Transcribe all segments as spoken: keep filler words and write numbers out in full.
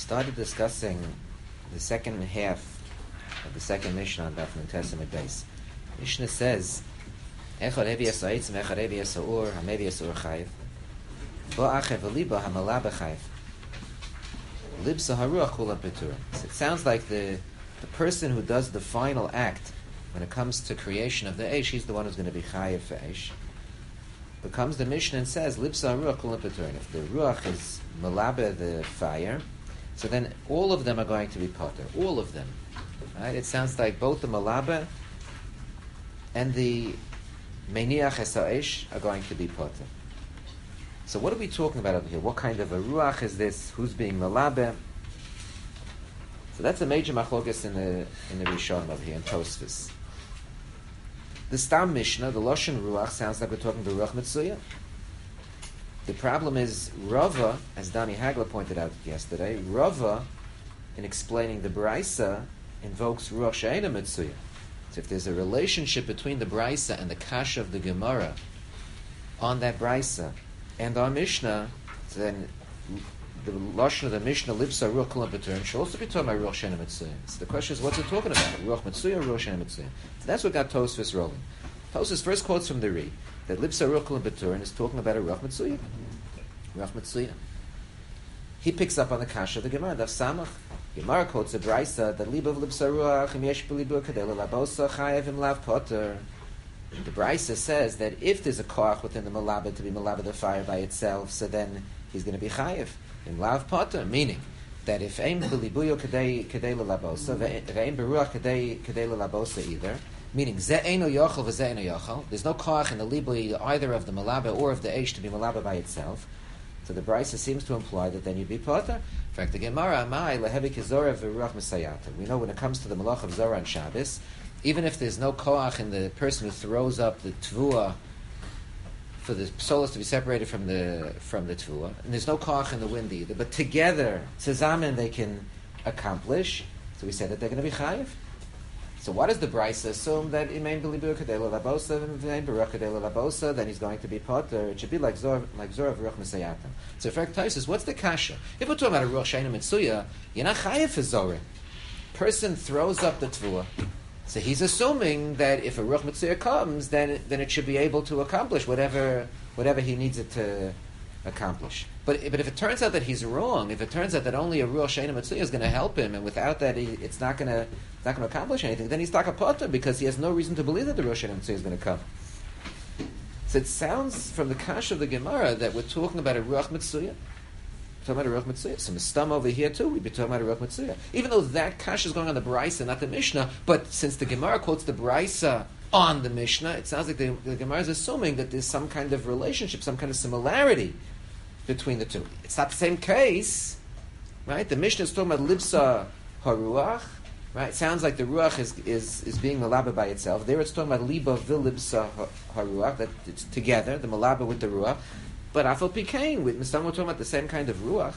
started discussing the second half of the second Mishnah on Daf Nun Testament base. Mishnah says, "Echad hevi es ha'etzim, echad hevi es ha'ur, hamevi es ha'ur chayiv. Ba'achev v'liba ha'malaba chayiv. Libsa haruach kulam petura." It sounds like the the person who does the final act when it comes to creation of the Eish, he's the one who's going to be chayiv for Eish. But comes the Mishnah and says, "Libsa haruach kulam petura." If the ruach is malaba the fire, so then all of them are going to be potter. All of them. Right? It sounds like both the malaba and the meniach es ha'esh are going to be potter. So what are we talking about over here? What kind of a ruach is this? Who's being malaba? So that's a major machlokas in the in the Rishonim over here in Tosfos. The Stam Mishnah, the Loshen Ruach, sounds like we're talking the Ruach Mitzuya. The problem is Rava, as Dani Hagler pointed out yesterday, Rava, in explaining the Braisa, invokes Ruach She'ena Mitzuya. So if there's a relationship between the Braisa and the Kasha of the Gemara on that Braisa and our Mishnah, so then the Lashon of the Mishnah, Libsa Ruach Kulam B'Turin, should also be talking about Ruach She'ena Mitzuya. So the question is, what's it talking about? Ruach Mitzuya or Ruach She'ena Mitzuya? So that's what got Tosfos rolling. Tosfos first quotes from the Ri that Libsa Ruach Kulam B'Turin is talking about a Ruach Mitzuya. Ruach Mitzuya. He picks up on the Kasha of the Gemara, Daf Samach. Gemara quotes a Braisa that Liba of Libsa Ruach Im Yesh B'Libu Kadei L'Labosa Chayev Im Lav Potter. The Braisa says that if there's a koach within the malaba to be malaba the fire by itself, so then he's going to be chayev in lav potter, meaning that if aim belibuyo kadei kadei lelabosa, ve'aim beruach kadei kadei lelabosa either, meaning ze eino yochel v'ze eino yochel, there's no koach in the libui either of the malaba or of the eish to be malaba by itself. So the Braisa seems to imply that then you'd be potter. In fact, the Gemara amai lehevi kizora v'ruach mesayata. We know when it comes to the malach of Zorah and Shabbos, even if there's no koach in the person who throws up the tvua for the solas to be separated from the from the tvua, and there's no koach in the wind either, but together, tzazamen, they can accomplish. So we said that they're going to be chayiv. So why does the Braisa assume that imein b'libu kadei l'labosa and imein b'ruach kadei l'labosa, then he's going to be potter? It should be like zor like zor of ruach mesayata. So Frek Taisus, what's the kasha? If we're talking about a ruach she'ena mitzuya, you're not chayiv for zorin. Person throws up the tvua. So he's assuming that if a Ruach Mitzvah comes, then then it should be able to accomplish whatever whatever he needs it to accomplish. But but if it turns out that he's wrong, if it turns out that only a Ruach She'ena Mitzvah is going to help him, and without that he, it's not going to it's not going to accomplish anything, then he's takapota because he has no reason to believe that the Ruach She'ena Mitzvah is going to come. So it sounds from the Kash of the Gemara that we're talking about a Ruach Mitzvah. Talking about a Ruach Mitzvah. So Mistam over here too, we'd be talking about a Ruach Mitzvah. Even though that Kash is going on the Braisa, not the Mishnah, but since the Gemara quotes the Braisa on the Mishnah, it sounds like the, the Gemara is assuming that there's some kind of relationship, some kind of similarity between the two. It's not the same case, right? The Mishnah is talking about Libsa Haruach, right? It sounds like the Ruach is is, is being Malaba by itself. There it's talking about Liba Vil Libsa Haruach, that it's together, the Malaba with the Ruach. But Afal Pikain, with Mistam, we're talking about the same kind of ruach.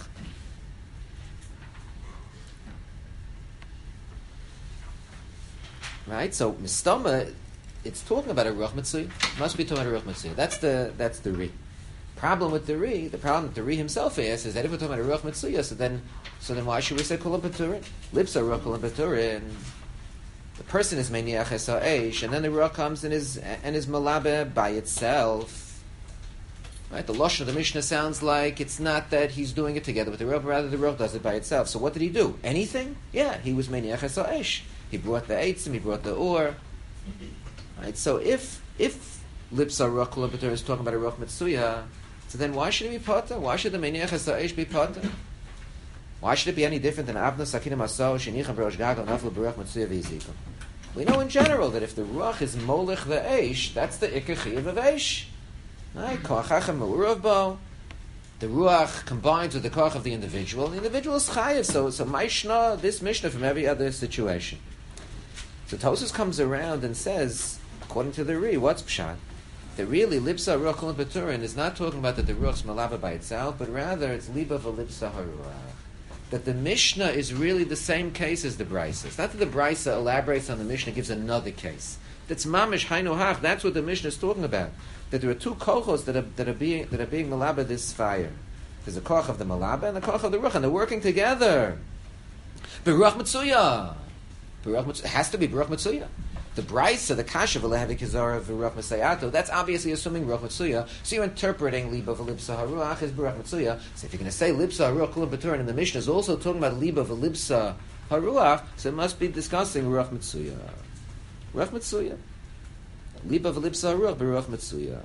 Right? So Mistama, it's talking about a ruach mitzvah. It must be talking about a ruach mitzvah. That's the that's the Ri. Problem with the Ri, the problem that the Ri himself has is that if we're talking about a ruach mitzvah, so then so then why should we say kulam paturin? Lipsa ruach kulam paturin. The person is meniach es ha'esh, and then the ruach comes and is and is malabe by itself. Right, the Lashon of the Mishnah sounds like it's not that he's doing it together with the Ruach, but rather the Ruach does it by itself. So what did he do? Anything? Yeah, he was Meniach es ha'esh. He brought the Eitzim, he brought the Ur. Right, so if if Lipsa Ruach Kulam B'Tur is talking about a Ruach Mitzuya, so then why should he be Potter? Why should the Meniach es ha'esh be Potter? Why should it be any different than Abna Sakinim Aso, Shenicham B'Rosh Gagal, Naflu B'Ruach Mitzuya V'Yizikum? We know in general that if the Ruach is Molech the Eish, that's the Ikar Chiyav of Eish. Right, the ruach combines with the koach of the individual. The individual is chayiv, so so Mishnah, this Mishnah from every other situation. So Tosfos comes around and says, according to the Ri, what's pshat? That really lipsa ruach kulam b'turin is not talking about that the ruach's malava by itself, but rather it's liba v'lipsa haruach. That the Mishnah is really the same case as the Braisa. It's not that the Braisa elaborates on the Mishnah, gives another case. That's mamish hainu hach. That's what the Mishnah is talking about. That there are two kochos that are that are being that are being malaba this fire. There's a koach of the malaba and the koach of the ruach, and they're working together. Beruach Mitzuya. Beruach Mitzuya. It has to be Beruach Mitzuya. The Brisa, the Kasha v'lehavi kizara v'ruach Misayato, that's obviously assuming Beruach Mitzuya. So you're interpreting Liba v'libsa haruach as Beruach Mitzuya. So if you're going to say Libsa haruach kulam b'turin, and the Mishnah is also talking about Liba v'libsa haruach, so it must be discussing Beruach Mitzuya. Beruach Mitzuya. Liba v'libsa haruach Beruach Mitzuya.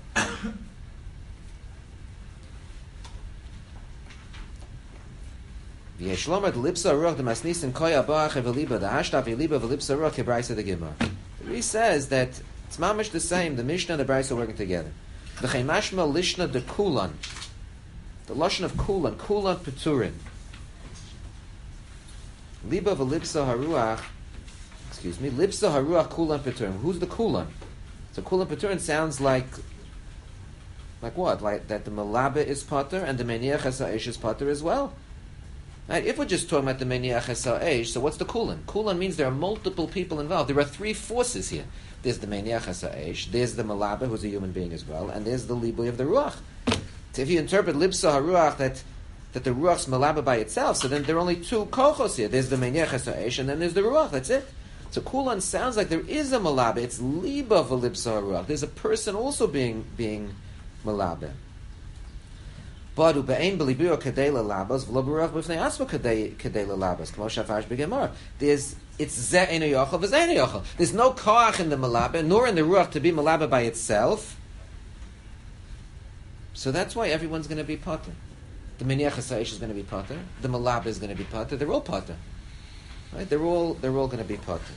V'yeshlomer l'lipsa ruach d'masnisin koya ba'ach v'liba d'hashtav v'liba v'lipsa ruach kebraisa the Gemara. He says that it's mamish the same. The Mishnah and the Braisa are working together. V'chei mashma lishna de kulan. The lashon of kulan, kulan peturin. Liba v'lipsa haruach. Excuse me. Lipsa haruach kulan peturin. Who's the kulan? So kulan peturin sounds like. Like what? Like that the malaba is pater and the meniach ha'esh is pater as well. Right? If we're just talking about the meniach ha'esh, so what's the kulan? Kulan means there are multiple people involved. There are three forces here. There's the meniach ha'esh, there's the malaba, who's a human being as well, and there's the libui of the ruach. So if you interpret libsa haruach that that the ruach's malaba by itself, so then there are only two kochos here. There's the meniach ha'esh, and then there's the ruach. That's it. So kulan sounds like there is a malaba. It's liba for libsa haruach. There's a person also being being malaba. But ubein belibiro kadei lalabas v'lo beruach b'fnei asma kadei kadei lalabas. K'mo shafarsh b'gemara. There's it's ze eno yochel v'ze eno yochel. There's no koach in the malaba nor in the ruach to be malaba by itself. So that's why everyone's going to be potter. The meniach ha'esh is going to be potter. The malaba is going to be potter. They're all potter. Right? They're all they're all going to be potter.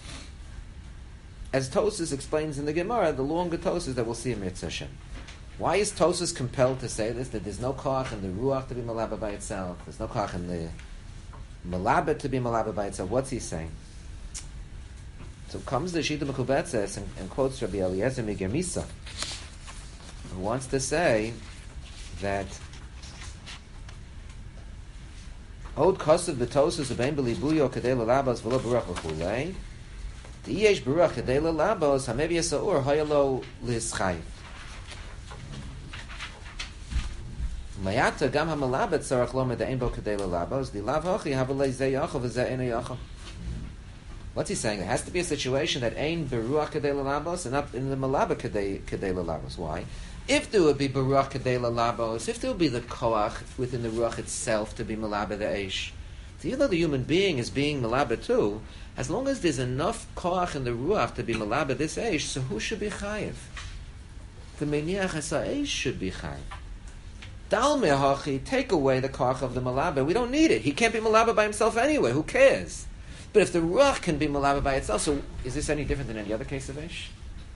As Tosas explains in the Gemara, the longer Tosas that we'll see in Mitzvah Hashem. Why is Tosas compelled to say this? That there's no koach in the ruach to be malaba by itself. There's no koach in the malaba to be malaba by itself. What's he saying? So comes the Shita Mekubetzes and, and quotes Rabbi Eliezer Migermisa, who wants to say that Od kosav b'Tosas ubein belibuyo kadei lalabos v'lo beruach v'chulei Diyesh beruach kadei lalabos hamevi yisa'ur hayalo lischayv. Mayata gam hamalabet sarach lo medain bo kadei lalabos di lav hachi havalei zeh yachol v'zeh eno yachol. What's he saying? There has to be a situation that ain beruach kadei lalabos and not in the malaba kadei kadei lalabos. Why? If there would be beruach kadei lalabos, if there would be the koach within the ruach itself to be malaba the eish, so even though the human being is being malaba too, as long as there's enough koach in the ruach to be malaba this eish, so who should be chayiv? The meniach ha'esh should be chayiv. Dal mehachi, take away the koach of the malaba. We don't need it. He can't be malaba by himself anyway. Who cares? But if the ruach can be malaba by itself, so is this any different than any other case of eish?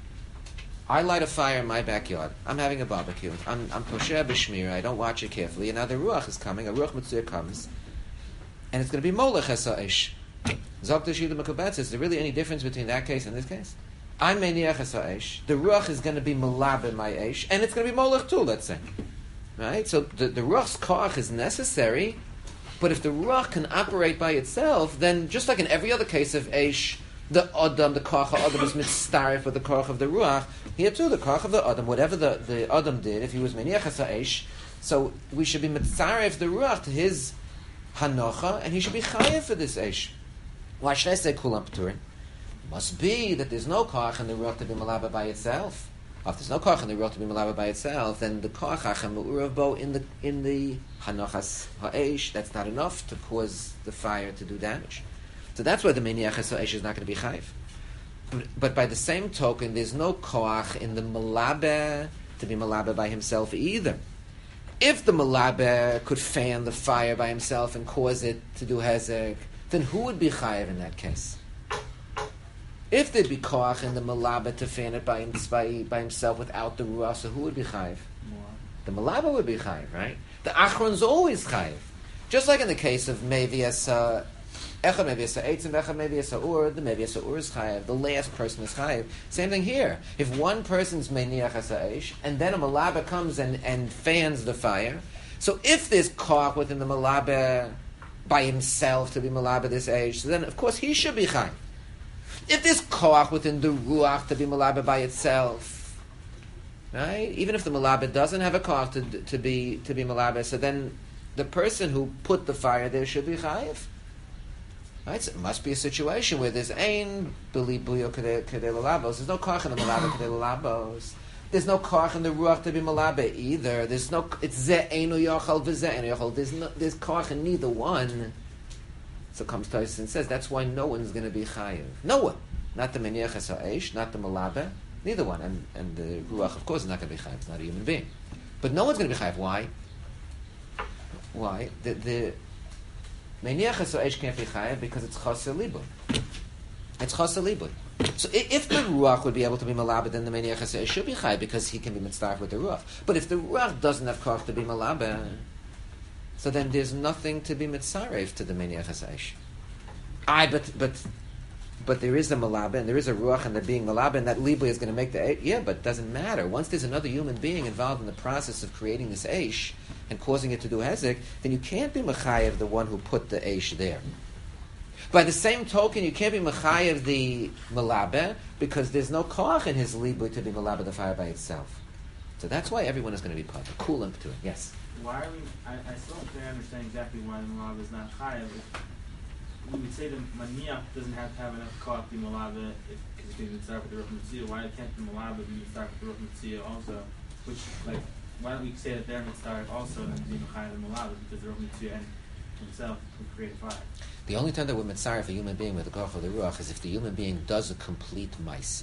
I light a fire in my backyard. I'm having a barbecue. I'm I'm posher b'shmira. I don't watch it carefully. And now the ruach is coming. A ruach mitzvah comes, and it's going to be molech ha'esh. Zok t'shida mekubetz. Is there really any difference between that case and this case? I'm meniach ha'esh. The ruach is going to be malab in my eish, and it's going to be molech too. Let's say, right? So the the ruach's koach is necessary, but if the ruach can operate by itself, then just like in every other case of eish, the Adam, the Koach Adam is mitzaref with the Koach of the Ruach. Here too, the Koach of the Adam, whatever the, the Adam did, if he was Meniach HaEsh, so we should be mitzaref the Ruach to his Hanocha, and he should be Chayev for this Eish. Why should I say Kulam P'turin? Must be that there's no Koach in the Ruach to be Malaba by itself. If there's no Koach in the Ruach to be Malaba by itself, then the Koach HaChem U'urav Bo in the, in the Hanochas HaEsh, that's not enough to cause the fire to do damage. So that's why the meniach ha'esh is not going to be chayv. But, but by the same token, there's no koach in the malabe to be malabe by himself either. If the malabe could fan the fire by himself and cause it to do hezek, then who would be chayv in that case? If there'd be koach in the malabe to fan it by, by, by himself without the ruach, so who would be chayv? The malabe would be chayv, right? The achron's always chayv. Just like in the case of mevias uh, Echad mevias ha'etzim, echad mevias ha'ur, the mevias ha'ur is chayev, the last person is chayev. Same thing here. If one person's meniach ha'esh, and then a malaba comes and, and fans the fire, so if there's koach within the malaba by himself to be malaba this age, so then of course he should be chayev. If there's koach within the ruach to be malaba by itself, right? Even if the malabed doesn't have a koch to to be to be malabed, so then the person who put the fire there should be chayiv. Right? So it must be a situation where there's ein beli buyo kedei lalabos. There's no koch in the malabed kedei lalabos. There's no koch in the ruach to be malabed either. There's no. It's ze einu yochal v'ze einu yochal. There's no. There's koch in neither one. So comes Tyson and says that's why no one's going to be chayiv. No one. Not the meniachas ha'esh, not the malabed. Neither one. And and the ruach, of course, is not going to be chayiv. It's not a human being. But no one's going to be chayiv. Why? Why? The the meniachas ha'esh can't be chayiv because it's chaser libud. It's chaser libud. So if the ruach would be able to be malabed, then the meniachas ha'esh should be chayiv because he can be mitzvah with the ruach. But if the ruach doesn't have koch to be malabed, so then there's nothing to be mitzaref to the meniachas ha'esh. I but but. But there is a malabed, and there is a ruach, and the being malabed, and that libui is going to make the eish. Yeah, but it doesn't matter. Once there's another human being involved in the process of creating this eish and causing it to do hezek, then you can't be mechayev the one who put the eish there. By the same token, you can't be mechayev the malabed because there's no koach in his libui to be malabed the fire by itself. So that's why everyone is going to be part of cool to it. Yes. Why are we? I, I still don't think I understand exactly why the malabed is not chayev. We would say the maniach doesn't have to have enough koach to be malabed because it can be start with the ruach mitzvah. Why can't the malabed be start with the ruach mitzvah also? Which, like, why don't we say that they're mitzvah also and be mechayev the malabed because the ruach mitzvah and himself can create fire? The only time that we're mitzvah for a human being with the koach of the ruach is if the human being does a complete ma'aseh.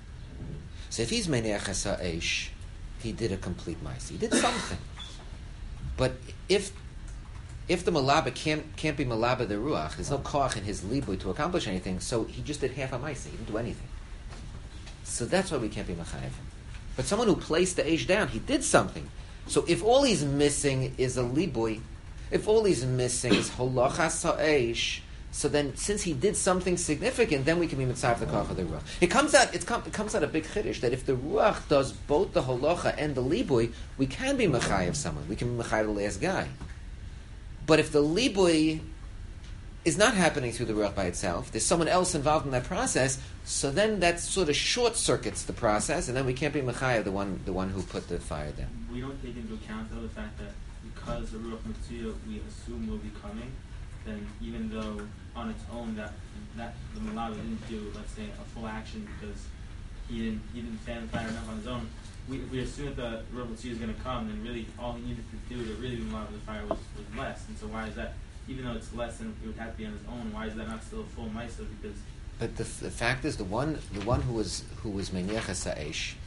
So if he's meniachas ha'esh, he did a complete ma'aseh. He did something. But if If the malabed can't can't be malabed the ruach, there's no koach in his libui to accomplish anything. So he just did half a ma'aseh. He didn't do anything. So that's why we can't be mechayev. But someone who placed the eish down, he did something. So if all he's missing is a libui, if all he's missing is holachas ha'eish, so then since he did something significant, then we can be mitzvah the koach of the ruach. It comes out. It, com- it comes out a big chiddush that if the ruach does both the holacha and the libui, we can be mechayev someone. We can be mechayev the last guy. But if the libui is not happening through the ruach by itself, there's someone else involved in that process, so then that sort of short circuits the process, and then we can't be mechayev the one the one who put the fire down. We don't take into account though the fact that because the ruach mitzvah we assume will be coming, then even though on its own that that the malabed didn't do, let's say, a full action because he didn't he didn't fan the fire enough on his own. We, if we assume that the ruach mitzvah is going to come, then really all he needed to do to really be malabed the fire was, was less. And so why is that? Even though it's less than it would have to be on his own, why is that not still a full ma'aseh? Because but the, the fact is, the one the one who was who was meniachas ha'esh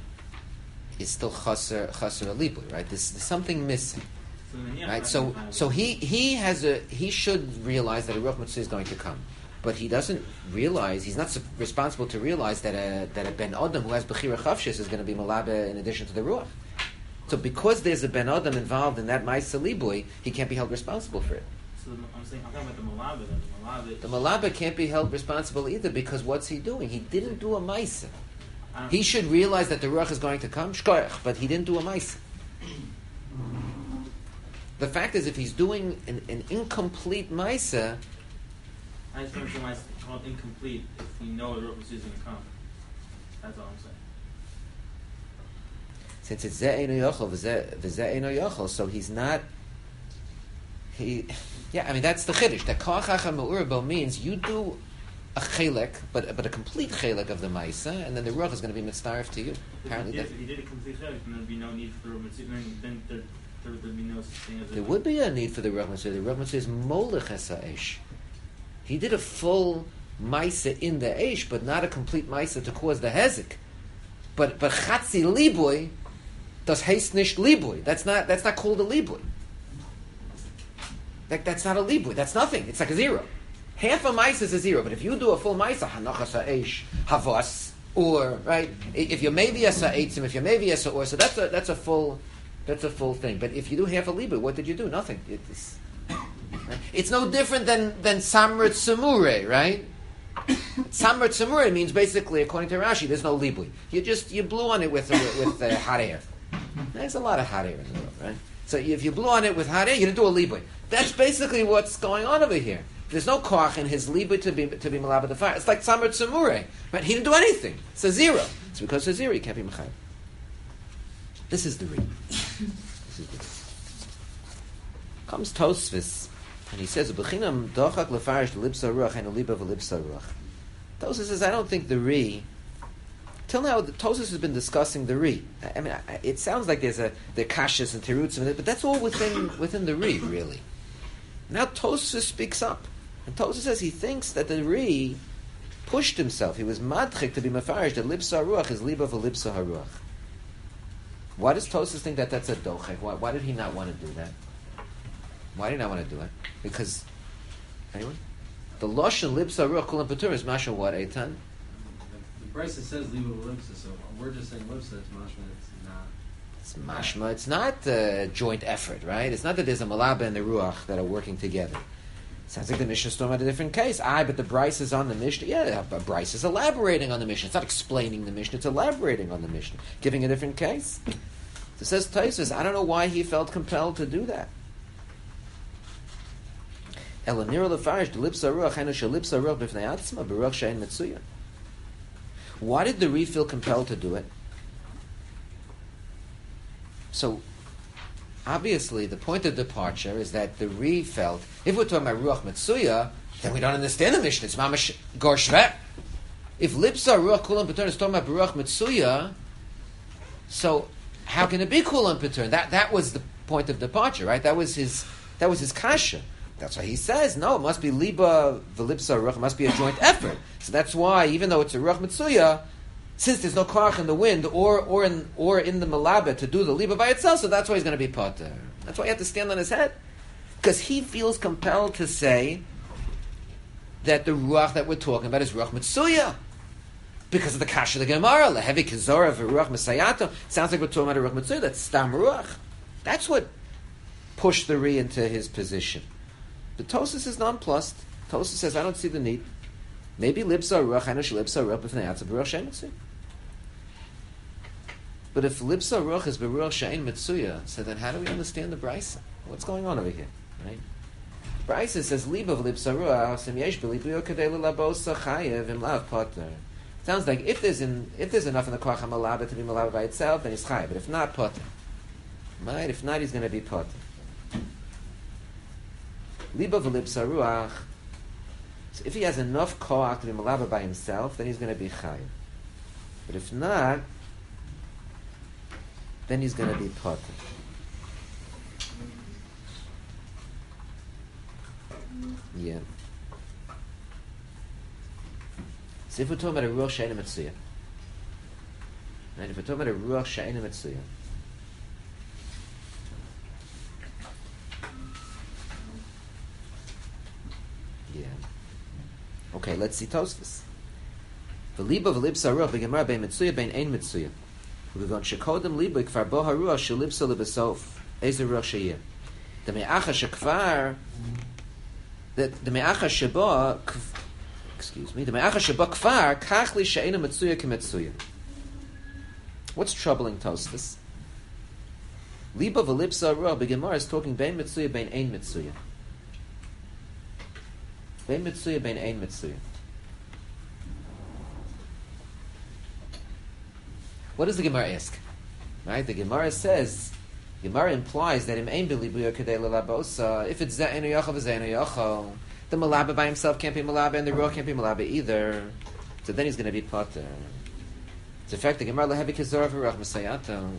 is still chaser chaser alibui, right? There's, there's something missing, so right? So so he he has a he should realize that a ruach mitzvah is going to come. But he doesn't realize, he's not responsible to realize that a that a ben adam who has bechira chavshis is going to be malabed in addition to the ruach. So because there's a ben adam involved in that ma'aseh libui, he can't be held responsible for it. So I'm saying, I'm talking about the malabed. The malabed, the malabed can't be held responsible either because what's he doing? He didn't do a ma'aseh. He should realize that the ruach is going to come, shkoyach, but he didn't do a ma'aseh. The fact is, if he's doing an, an incomplete ma'aseh, I just don't understand why it's called incomplete if we know the ruach mitzvah is going to come. That's all I'm saying. Since it's ze eino yochel, v'ze eino yochel, so he's not. He, yeah, I mean that's the chiddush. That koach hacham me'urbo means you do a chelek, but but a complete chelek of the ma'aseh, and then the ruach is going to be mitzvah to you. Apparently, if he, did, if he did a complete chelek, then there'd be no need for the ruach mitzvah. Then, then there, there would be no such thing as. There would be a need for the ruach mitzvah. The ruach mitzvah is molech ha'esh. He did a full ma'aseh in the eish, but not a complete ma'aseh to cause the hezek. But but chatzi libui does heist nicht libui. That's not that's not called a libui. That, that's not a libui. That's nothing. It's like a zero. Half a ma'aseh is a zero. But if you do a full ma'aseh, hanachas ha'eish, havas, or right, if you're mevias ha'eitzim, if you're mevias or so that's a that's a full that's a full thing. But if you do half a libui, what did you do? Nothing. It's, right? It's no different than than samrat samure, right? Samrat samure means basically, according to Rashi, there's no libui. You just you blew on it with with, with uh, hot air. There's a lot of hot air in the world, right? So if you blew on it with hot air, you didn't do a libui. That's basically what's going on over here. There's no koach in his libui to be to be malabed the fire. It's like samrat samure, right? He didn't do anything. It's a zero. It's because it's a zero. You can't be mechayev. This is the Ri. This is the Ri. Comes Tosfos, and he says, "B'chinam dochak lefarish l'ibsa ruach and liba v'libsa ruach." Tosfos says, "I don't think the Ri." Till now, the Tosfos has been discussing the Ri. I, I mean, I, it sounds like there's a the kashas and terutzim, but that's all within within the Ri, really. Now Tosfos speaks up, and Tosfos says he thinks that the Ri pushed himself. He was madchik to be mafarish that libsa ruach is liba v'libsa haruach. Why does Tosfos think that that's a dochek? Why, why did he not want to do that? Why did he not want to do it? Because, anyone? The lashon libsa ruach kulam patur is mashal what, Eitan? The Brisa says liba v'libsa, so we're just saying libsa, it's mashma, it's not. It's mashma. It's not a joint effort, right? It's not that there's a malaba and the ruach that are working together. Sounds like the Mishnah is talking about a different case. Aye, but the Bryce is on the Mishnah. Yeah, but Bryce is elaborating on the Mishnah. It's not explaining the Mishnah. It's elaborating on the Mishnah, giving a different case. So it says Tosfos, I don't know why he felt compelled to do that. Why did the Ri feel compelled to do it? So, obviously, the point of departure is that the Ri felt, if we're talking about Ruach Metsuya, then we don't understand the Mishnah. It's Mamash Gor Shver. If Lipsa Ruach Kulam Patur is talking about Ruach Metsuya, so how can it be Kulam Patur? That that was the point of departure, right? That was his that was his kasha. That's why he says, no, it must be Liba V'Lipsa Ruach, it must be a joint effort. So that's why, even though it's a Ruach Metsuya, since there's no koach in the wind or or in or in the malabeh to do the liba by itself, so that's why he's going to be potter. That's why he had to stand on his head, because he feels compelled to say that the ruach that we're talking about is ruach mitzuya, because of the kasha of the Gemara, lehevi kizora v'ruach mesayato. Sounds like we're talking about a ruach mitzuya. That's stam ruach. That's what pushed the Ri into his position. But Tosfos is nonplussed. Tosfos says, I don't see the need. Maybe libsa ruach, I know she libsa ruach b'fnei atzav ruach shein mitzuya. But if libsa ruach is beruach shein mitzuya, so then how do we understand the Brisa? What's going on over here, right? Brisa says liba v'libsa ruach sim yesh b'libuyo kadei l'labosa chayev im lav potter. Sounds like if there's in, if there's enough in the koach hamalaba to be malaba by itself, then he's chayev. But if not, potter. Right? If not, he's going to be potter. Liba v'libsa ruach. So if he has enough koach to be malaba by himself, then he's going to be chayiv. But if not, then he's going to be potter. Yeah. So if we're talking about a ruach she'eina mitzuya, right? If we're talking about a ruach she'eina mitzuya, yeah. Okay, let's see Tosfos. V'liba v'libsa ruach b'gemara bein mitzuya bein ein mitzuya. We're going shekodem liba kfar bo haruach shelibsa libasof ezer ruach sheyeh. The me'acha shekvar, the the me'acha sheba, excuse me, the me'acha sheba kfar kachli she'ena mitzuya kemitzuya. What's troubling Tosfos? Liba v'libsa ruach b'gemara is talking bein mitzuya bein ein mitzuya. Bein mitzuya bein ein mitzuya. What does the Gemara ask? Right? The Gemara says, Gemara implies that im ein b'libuyo kadei l'labosa, if it's ze'enu yochel v'ze'enu yochel, the malaba by himself can't be malaba and the ruach can't be malaba either. So then he's going to be potter. It's in fact the Gemara lehevi kizor v'ruach mesayato.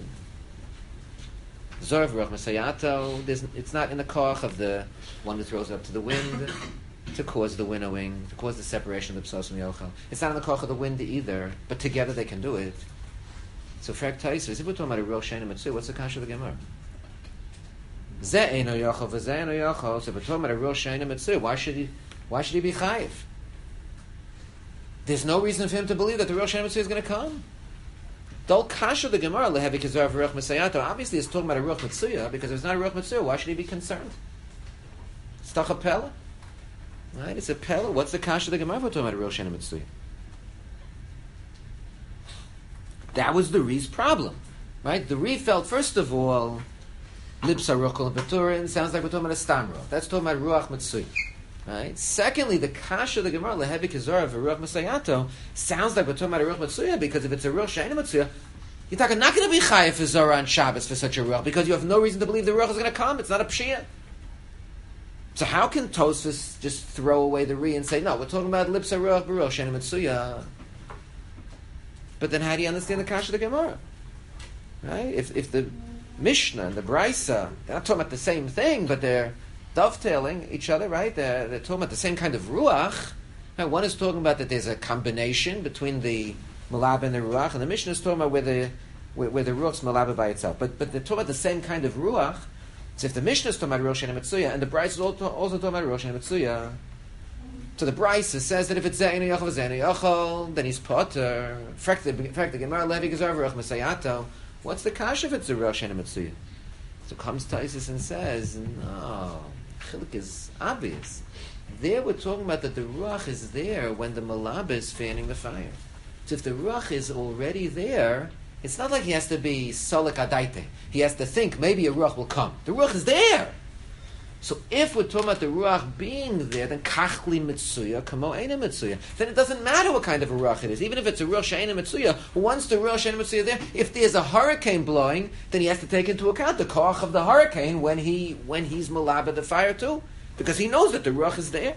Zor v'ruach mesayato, it's not in the koch of the one who throws it up to the wind to cause the winnowing, to cause the separation of the psos and yochel. It's not in the koch of the wind either, but together they can do it. So, Frag Taisus, if we're talking about a real Shein Mitzvah, what's the kasha of the Gemara? Ze eino yochel, v'ze eino yochel. So, if we're talking about a real Shein Mitzvah, why should he? Why should he be chayiv? There's no reason for him to believe that the real Shein Mitzvah is going to come. Dol kasha of the Gemara lehevi kizar v'ruach mesayato. Obviously, it's talking about a ruach mitzvah because if it's not a ruach mitzvah, why should he be concerned? It's toch a pella, right? It's a pella. What's the kasha of the Gemara if we're talking about a real Shein Mitzvah? That was the Ri's problem, right? The Ri felt, first of all, lipsa ruach and peturin sounds like we're talking about a stam ruach. That's talking about ruach mitzvah, right? Secondly, the kasha of the Gemara lehevi kizara v'ruach mesayato sounds like we're talking about a ruach mitzvah because if it's a ruach she'eina mitzvah, You're talking not going to be chayiv for Zorah on Shabbos for such a ruach because you have no reason to believe the ruach is going to come. It's not a pshiyah. So how can Tosfos just throw away the re and say, no, we're talking about lips ruach baruch shenim mitzuya? But then how do you understand the kasha of the Gemara? Right? If if the Mishnah and the Brisa, they're not talking about the same thing, but they're dovetailing each other, right? They're, they're talking about the same kind of ruach. Right? One is talking about that there's a combination between the malab and the ruach, and the Mishnah is talking about where the where, where the ruach's malab by itself. But but they're talking about the same kind of ruach. So if the Mishnah is talking about Rosh Hashanah Mitzuya, and the Brisa is also, also talking about Rosh Hashanah Mitzuya, so the Brisa says that if it's Ze'enu Yachal Ze'enu Yachal, then he's potter. In fact, the Gemara Levi Gezar V'Rach Masayato. What's the kasha if it's a Rosh Hashanah Mitzuya? So comes Taisus and says, no, Chilik is obvious. There we're talking about that the Ruach is there when the Malaba is fanning the fire. So if the Ruach is already there, it's not like he has to be Solik Adaite. He has to think maybe a Ruach will come. The Ruach is there. So if we're talking about the Ruach being there, then Kachli Mitzuya, Kamo Eina Mitzuya. Then it doesn't matter what kind of a Ruach it is. Even if it's a Ruach She'eina Mitzuya, once the Ruach She'eina Mitzuya there, if there's a hurricane blowing, then he has to take into account the koach of the hurricane when he when he's malaba the fire too. Because he knows that the Ruach is there.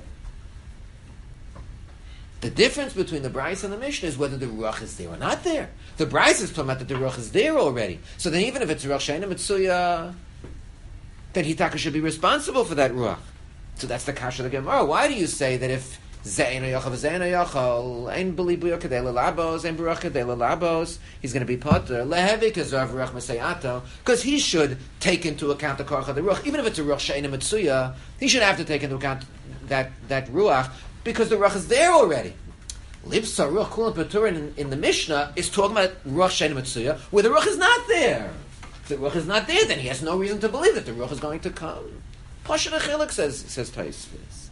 The difference between the Brisa and the Mishnah is whether the Ruach is there or not there. The Brisa is talking about that the Ruach is there already. So then even if it's Ruach She'eina Mitzuya, then Hitaka should be responsible for that Ruach. So that's the kasha of the Gemara. Why do you say that if Ze'enu Yachal Ze'enu Yachal, Ein B'li B'yo Kadei L'Labos, Ein B'ruach Kadei L'Labos, he's going to be potter, Lehevi Kazar V'Ruach Masayato, because he should take into account the Koach of the Ruach. Even if it's a Ruach She'eina Mitzuya, he should have to take into account that, that Ruach, because the Ruach is there already. Libsa Ruach Kulam Paturin in, in the Mishnah is talking about Ruach She'eina Mitzuya, where the Ruach is not there. If the Ruach is not there, then he has no reason to believe that the Ruach is going to come. Pasha Chilik says, says Taisvis.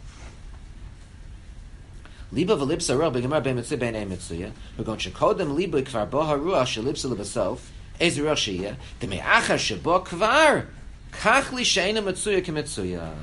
Liba v'lipsa ruach b'gemar bein mitzvah bein ein mitzuya. We're going to shekodem liba kvar bo haruach shelipsa lebasof ez ruach sheyeh deme'achar shebo kvar kach li she'eina mitzuya k'mitzuya.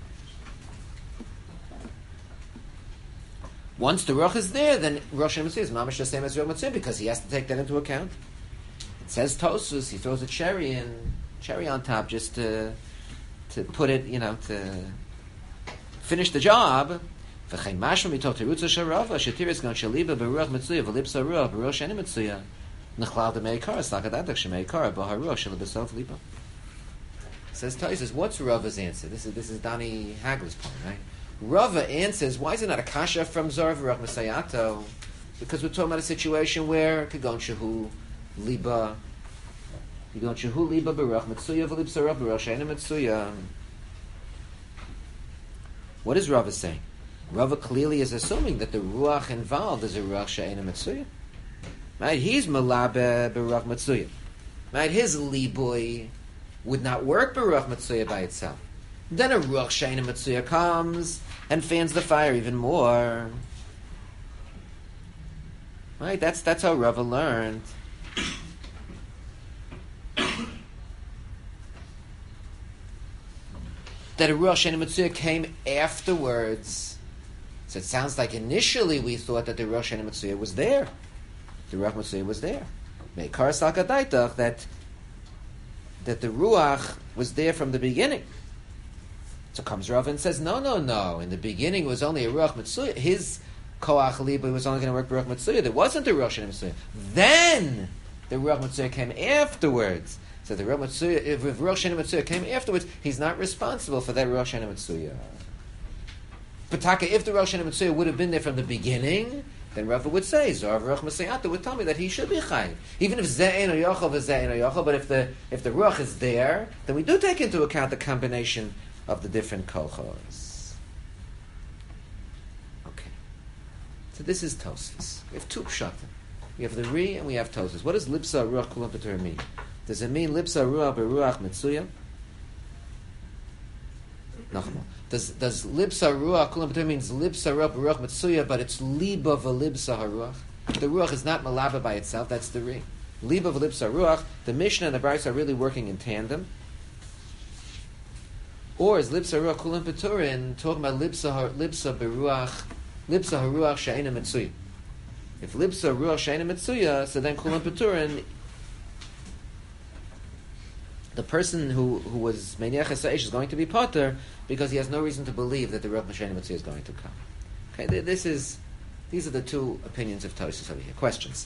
Once the ruach is there, then Rosh Hashanah Mitzuya is mamash the same as ruach mitzuya because he has to take that into account. It says Tosfos, he throws a cherry in, cherry on top just to to put it, you know, to finish the job. V'chein mashma mitol terutza sharava shetiris gan shaliba beruach mitzuya v'lipsa ruach beruach she'eina mitzuya nechlal de meikar slakadatach shemeikar b'haruach shelibasof liba. Says Tosfos, what's Rava's answer? This is this is Dani Hagler's point, right? Rava answers, why is it not a kasha from Zor v'ruach Masayato? Because we're talking about a situation where kagon shehu liba, kagon shehu liba beruach mitzuya v'lipsa ruach beruach she'eina mitzuya. What is Rava saying? Rava clearly is assuming that the ruach involved is a ruach she'eina mitzuya. Right? He's malabe beruach mitzuya. Right? His libui would not work beruach mitzuya by itself. Then a ruach she'eina mitzuya comes and fans the fire even more. Right? That's that's how Rava learned. That a ruach she'eina mitzuya came afterwards. So it sounds like initially we thought that the Rosh Hashanah Mitzuya was there. The Ruach Mitzuya was there. Meikar Salkadaitach, that that the Ruach was there from the beginning. So comes Rav and says, no, no, no. In the beginning it was only a Ruach Mitzuya. His Koach Liba was only going to work Ruach Mitzuya. There wasn't a Rosh Hashanah Mitzuya. Then the Ruach Mitzuya came afterwards. So the Ruach Mitzuya, if Rosh Hashanah Mitzuya came afterwards, he's not responsible for that Rosh Hashanah Mitzuya. Pataka, if the Rosh Hashanah Mitzuya would have been there from the beginning, then Rava would say, Zor v'ruach Masayata would tell me that he should be chayiv. Even if Ze'en or Yochel v'Ze'en or Yochel, but if the if the Ruach is there, then we do take into account the combination of the different kolchos. Okay. So this is Tosfos. We have two pshatim. We have the Ri and we have Tosfos. What does Lipsa Ruach Kulam P'tur mean? Does it mean Lipsa Ruach Beruach Mitzuya? Nachmal. Does does libsa ruach kulam p'tur means libsa ruach ruach mitzuya, but it's liba v'libsa haruach. The ruach is not malaba by itself. That's the ri. Liba v'libsa ruach. The Mishnah and the Brisa are really working in tandem. Or is libsa ruach kulam p'turin talking about libsa libsa beruach libsa haruach she'eina mitzuya? If libsa ruach she'eina mitzuya, so then kulam p'turin the person who, who was Meiniach Esaish is going to be Potter because he has no reason to believe that the Ruach Masheni Mitzvah is going to come. Okay, th- this is, these are the two opinions of Tosfos over here. Questions?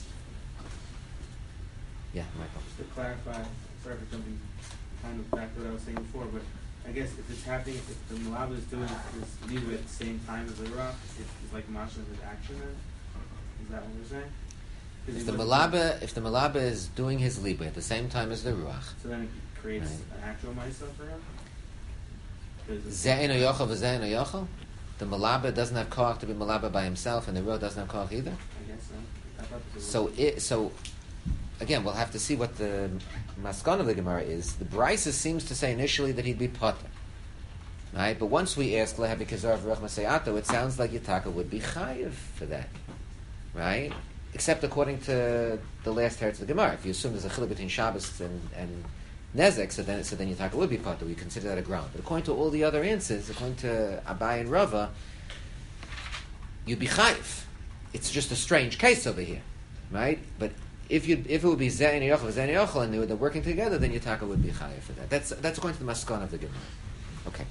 Yeah, Michael. Just to clarify, sorry for jumping kind of back to what I was saying before, but I guess if it's happening, if the Malaba is doing this Libra at the same time as the Ruach, it's like Masha his action then? Is that what we're saying? If the Malaba, if the Malaba is doing his Libra at the same time as the Ruach, so then it creates right. an actual Maisa for him? Ze'en Yochel v'Ze'en Yochel? The Malaba doesn't have koach to be Malaba by himself, and the Ruach doesn't have koach either? I guess so. I thought this was So, it, so again, we'll have to see what the Maskan of the Gemara is. The Brisa seems to say initially that he'd be Potter. Right? But once we ask Lehavi Kazar v'Ruach Maseyato, it sounds like Yitaka would be Chayiv for that. Right? Except according to the last teretz of the Gemara. If you assume there's a chiluk between Shabbos and, and Nezek, so then so then Yitaka would be Potter. We consider that a ground. But according to all the other answers, according to Abai and Rava, you'd be Chayiv. It's just a strange case over here. Right? But if you if it would be Zeh and Yochel, Zeh and Yochel, and they were working together, then Yitaka would be Chayiv for that. That's that's according to the Maskan of the Gemara. Okay.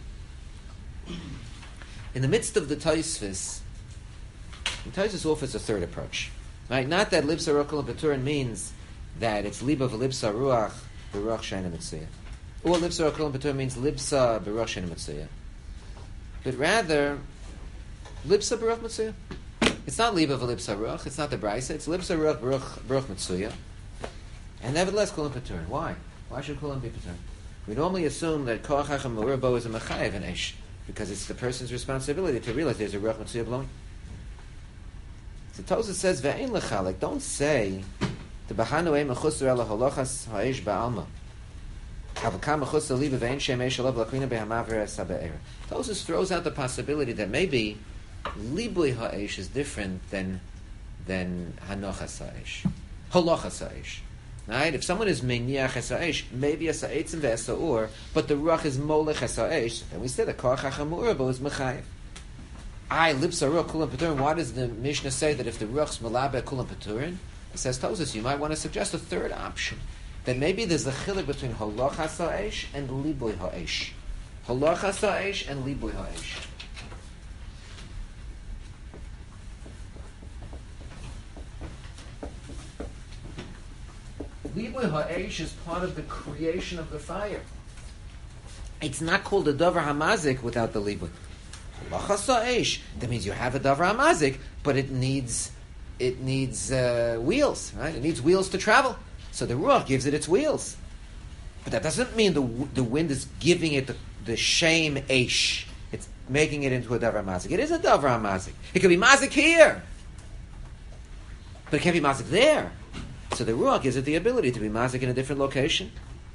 In the midst of the Tosfos, the Tosfos offers a third approach. Right? Not that Libsa Ruach and Peturin means that it's Liba v'Libsa Ruach b'Ruach Sheina Mitzuyah. Or Libsa Ruach and Peturin means Libsa b'Ruach Sheina Mitzuyah. But rather, Libsa b'Ruach Mitzuyah. It's not Liba v'Libsa Ruach, it's not the Brisa, it's Libsa Ruach b'Ruach, b'ruach Mitzuyah. And nevertheless, Kulam Peturin. Why? Why should Kulam be Peturin? We normally assume that Koach HaChem Ma'urbo is a Mechayev in Eish, because it's the person's responsibility to realize there's a Ruach Mitzuyah blowing. So Tosfos says, "Ve'ein lecha," like don't say, "The bahanu ein mechusar ela holochas ha'esh ba'alma." Avakam mechusar liba ve'ein shem eish alav lakrina behamaver sabe'er. Tosfos throws out the possibility that maybe libui ha'esh is different than than hanochas ha'esh, holochas ha'esh. Right? If someone is meniach ha'esh, maybe a sa'etzim ve'esa'ur, but the ruach is molech ha'esh, then we say the koach ha'chamurabo is mechayev. I libsa ruach kulam peturin. Why does the Mishnah say that if the ruach's malabe kulam peturin? It says Tosfos, you might want to suggest a third option, that maybe there's a chiluk between holochas ha'esh and libui ha'esh, holochas ha'esh and libui ha'esh. Libui ha'esh is part of the creation of the fire. It's not called a davar hamazik without the libui. That means you have a davar hamazik, but it needs it needs uh, wheels, right? It needs wheels to travel. So the ruach gives it its wheels, but that doesn't mean the the wind is giving it the, the shame eish. It's making it into a davar hamazik. It is a davar hamazik. It could be mazik here, but it can't be mazik there. So the ruach gives it the ability to be mazik in a different location.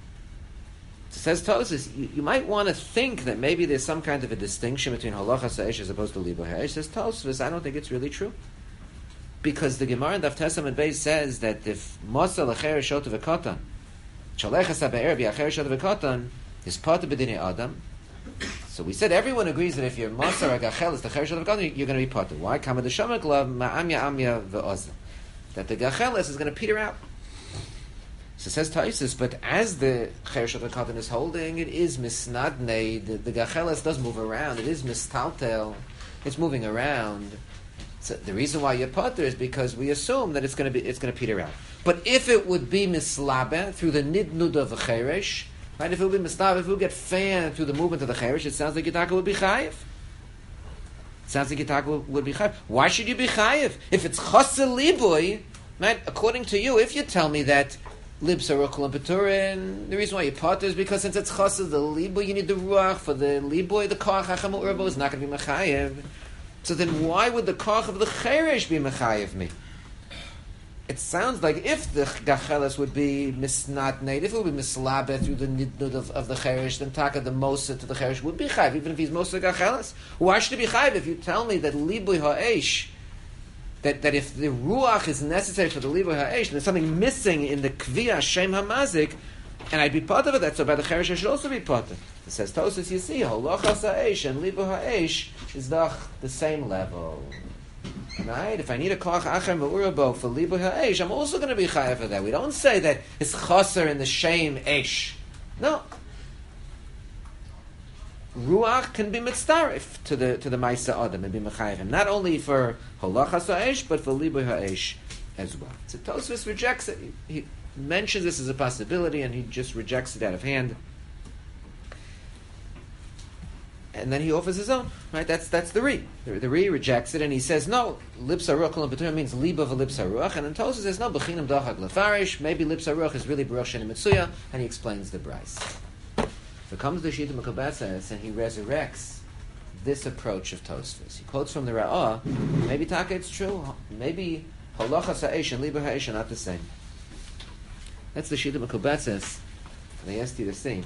So says Tosfos, you, you might want to think that maybe there's some kind of a distinction between holochas ha'esh as opposed to libui ha'esh. Says Tosfos, I don't think it's really true. Because the Gemara in Daf Tesam and Beis says that if Mosa l'cher shot v'katan, shalechas ha'be'er v'acher shot v'katan, is part of b'dinei Adam. So we said everyone agrees that if you're Mosa or gachelis l'cher shot v'katan, you're going to be part of. Why? Kama d'shamak lav ma'amya amya v'oza. That the gachelis is going to peter out. So it says Tosfos, but as the Cheresh of the Katan is holding, it is misnadne. The, the gacheles does move around. It is mistaltel. It's moving around. So the reason why you're potter is because we assume that it's going to be it's going to peter out. But if it would be mislabe through the nidnud of the Cheresh, right? If it would be mislabe, if it would get fanned through the movement of the Cheresh, it sounds like Yitaka would be chayiv. It sounds like Yitaka would, would be chayiv. Why should you be chayiv if it's chasel libui? Right? According to you, if you tell me that Libsa Ruach and Peturin, the reason why you potter is because since it's chassid, the liboy, you need the ruach. For the liboy, the koach ha'chamu urbo is not going to be mechayev. So then why would the koach of the cheresh be mechayev me? It sounds like if the gacheles would be misnatnate, if it would be mislabe through the nidnud of, of the cheresh, then taka the mosa to the cheresh would be chayev, even if he's mosa gacheles. Why should it be chayev if you tell me that liboy ha'esh, That, that if the ruach is necessary for the libui ha'esh, and there's something missing in the kviyah shem hamazik, and I'd be part of it, that's so by the cheresh I should also be part of it. It says Tosfos, you see, holochas ha'esh and libui ha'esh is the, the same level. Right? If I need a koach acher me'urabo for libui ha'esh, I'm also going to be chayav for that. We don't say that it's chaser in the shem esh. No. Ruach can be mitzaref to the to the Maisa Adam and be mechayev him, not only for halachas ha'esh, but for libui ha'esh as well. So Tosfos rejects it. He, he mentions this as a possibility, and he just rejects it out of hand. And then he offers his own. Right? That's that's the Ri. The, the Ri rejects it, and he says no. Lips haruach kol betur means liba v'lips haruach, and then Tosfos says no. Bechinam dachak lefarish. Maybe lips haruach is really baruch sheni mitzuya, and he explains the brais. So comes the Shita Mekubatzes and he resurrects this approach of Tosfos. He quotes from the Ra'ah, maybe Taka it's true, maybe Halachas ha'esh and Libur ha'esh are not the same. That's the Shita Mekubatzes. They asked you to see.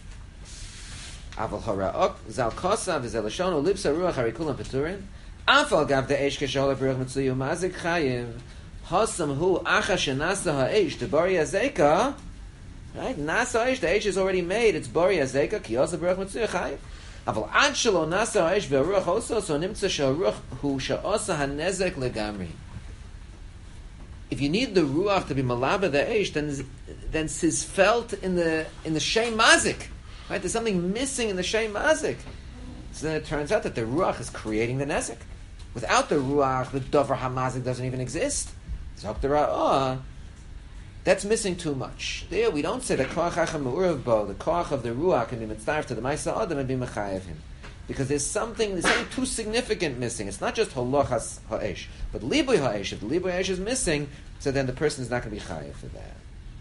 Aval hara'ok zal kosa v'zel lashonu libsa ruach harikulam peturin afal gav the esh keshol haruach mitzuyu mazik chayiv hasam hu acha shenasa ha'esh debari azeka. Right? Nasa Aish, the Aish is already made. It's Bori Azeka, Kiyosa Baruch Mitzuyah Chayiv. Aval Ad Shelo Nasa Aish Ve'aruach also, so Nimtza Sha'aruach Hu Sha'osa HaNezek Legamri. If you need the Ruach to be Malaba the Aish, then then it's felt in the in the Shem Mazik. Right? There's something missing in the Shem Mazik. So then it turns out that the Ruach is creating the Nezek. Without the Ruach, the Dover HaMazik doesn't even exist. Zok the Ra'ah. That's missing too much. There, we don't say the koach hacham me'urav bo, the koach of the ruach can be mitzdarf to the ma'isa adam and be mechayev him, because there's something, there's something too significant missing. It's not just halachas ha'esh, but libui ha'esh. If the libui ha'esh is missing, so then the person is not going to be chayev for that.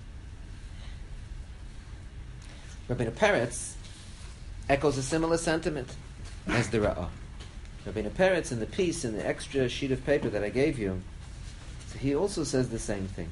Rabbeinu Peretz echoes a similar sentiment as the Ra'ah. Rabbeinu Peretz in the piece, in the extra sheet of paper that I gave you, so he also says the same thing.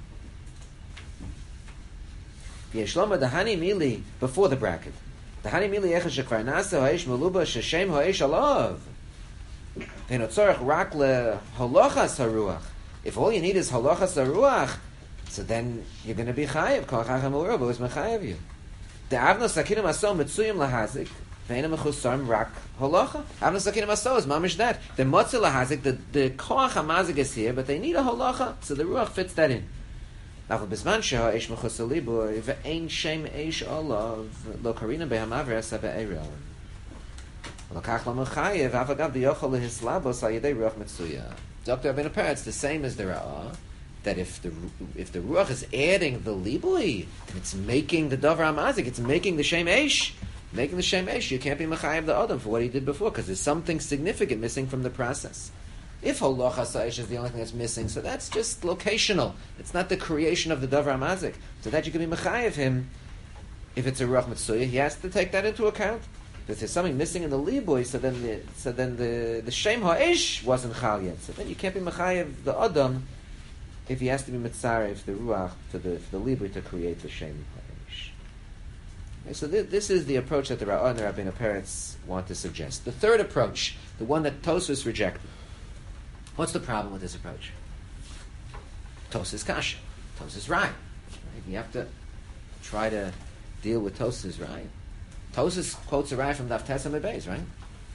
Yeshloma dahani mili before the bracket. Dahani mili echa shekvar nasa ha'esh meluba sheshem ha'esh alav. Ve'no tzorach rak le halachas haruach. If all you need is halachas haruach, so then you're going to be chayev. Kol chacham me'urav, who is mechayev you? De'avno sakinim aso mitzuyim lahazik. Ve'ena mechusarm rak halacha. Avno sakinim aso is mamish that. The motzah lahazik, the the koach hamazik is here, but they need a halacha, so the ruach fits that in. Now, bisman sheha eish mechusar libur ve'ein shem eish olav lo karina behamav resa be'erel. Lokach lo mechayev avagav diyochol lehislabos al yedei ruach mitzuya. Doctor Rabbeinu Peretz, the same as the Ra'ah, that if the if the ruach is adding the libui, it's making the davar hamazik, it's making the shem eish, making the shem eish. You can't be mechayev the adam for what he did before, because there's something significant missing from the process. If halachas ha'esh is the only thing that's missing, so that's just locational. It's not the creation of the davar hamazik. So that you can be mechayev him. If it's a ruach mitzuya, he has to take that into account. If there's something missing in the libui, so then the so then the the shem ha'esh wasn't chal yet. So then you can't be mechayev the adam if he has to be mitzarev the ruach for the for the libui to create the shem ha'esh. Okay, so th- this is the approach that the Ra'ah and the Rabbeinu Peretz want to suggest. The third approach, the one that Tosfos rejected. What's the problem with this approach? Tosfos kasha, Tosfos right. right. You have to try to deal with Tosfos right. Tosfos quotes a right from Daf Tes Amud Beis, right?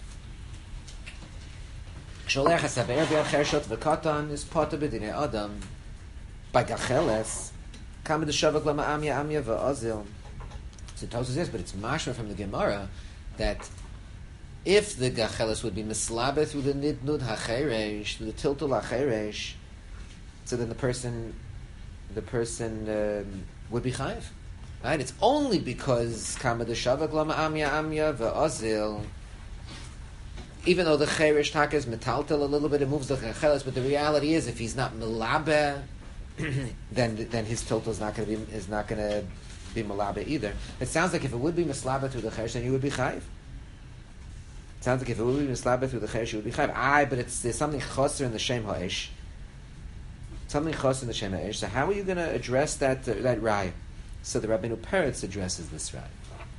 Sholech hasaver b'achershot v'katan is pata b'dinei adam by gacheles kam b'deshavak lama amya amya v'azil. So Tosfos says, but it's mashma from the Gemara that if the gacheles would be mislabe through the nidnud hacheresh, through the tiltul hacheresh, so then the person, the person um, would be chayiv. Right? It's only because kama deshavak lama amya amya ve'azil. Even though the cheresh taka is metaltel a little bit, it moves the gacheles, but the reality is, if he's not milabe, then then his tiltul is not going to be is not going to be milabe either. It sounds like if it would be mislabe through the cheresh, then you would be chayiv. It sounds like if it would be mislabe through the cheresh, you would be chayiv. Aye, but it's there's something choser in the shem ha'esh. Something choser in the shem ha'esh. So how are you going to address that uh, that raya? So the Rabbeinu Peretz addresses this raya.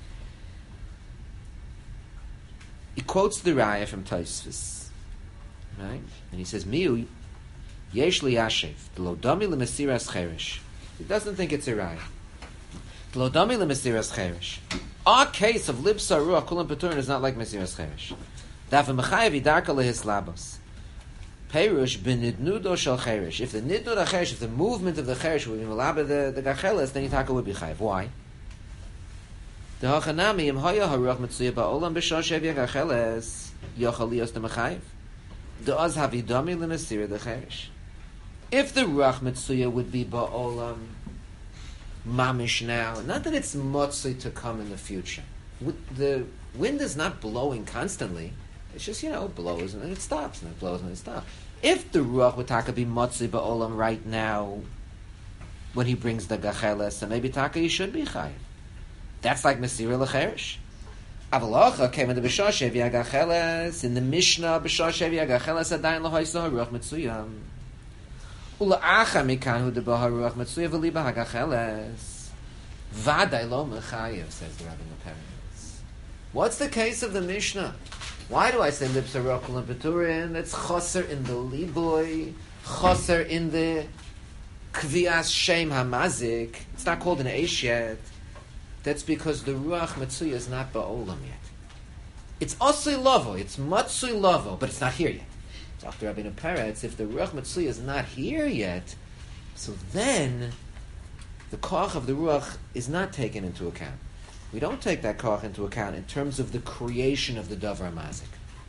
He quotes the raya from Tosfos, right? And he says, "Miu yesh li yashev d'lodami lemesiras cheresh." He doesn't think it's a raya. D'lodami lemesiras cheresh. Our case of libsa ruach kulam peturin is not like mesiras cheresh. Daf mechayev idarka lehislabos. Perush b'nidnudo shel cheresh. If the nidnud hacheresh, if the movement of the cheresh would be malaba the the gacheles, then Yitaka would be chayev. Why? The hachanami im haya haruach mitzuya ba'olam b'shah shev yagacheles yochal lios demachayiv. The az havidami l'nesira decheresh. If the ruach mitzuya would be ba'olam mamish now, not that it's motzei to come in the future. The wind is not blowing constantly. It's just, you know, it blows and then it stops, and it blows and then it stops. If the ruach would taka be motzei ba'olam right now, when he brings the gacheles, then maybe taka he should be chayiv. That's like mesira l'cheresh. Avalacha came in the b'shah shevi agacheles in the Mishnah b'shah shevi agacheles adayin l'hoysa haruach mitzuyam. Ula'acha mikan hu deba haruach mitzuya v'liba hagacheles vaday lo mechayev, says the Rabbi Peretz. What's the case of the Mishnah? Why do I say lips haruach and peturin? That's choser in the liboy, choser in the kvias shem hamazik. It's not called an eish yet. That's because the ruach mitzuya is not ba'olam yet. It's osui lavo, it's matsui lavo, but it's not here yet. After Rabbi Peretz, if the ruach mitzuya is not here yet, so then the koach of the ruach is not taken into account. We don't take that koach into account in terms of the creation of the davar mazik.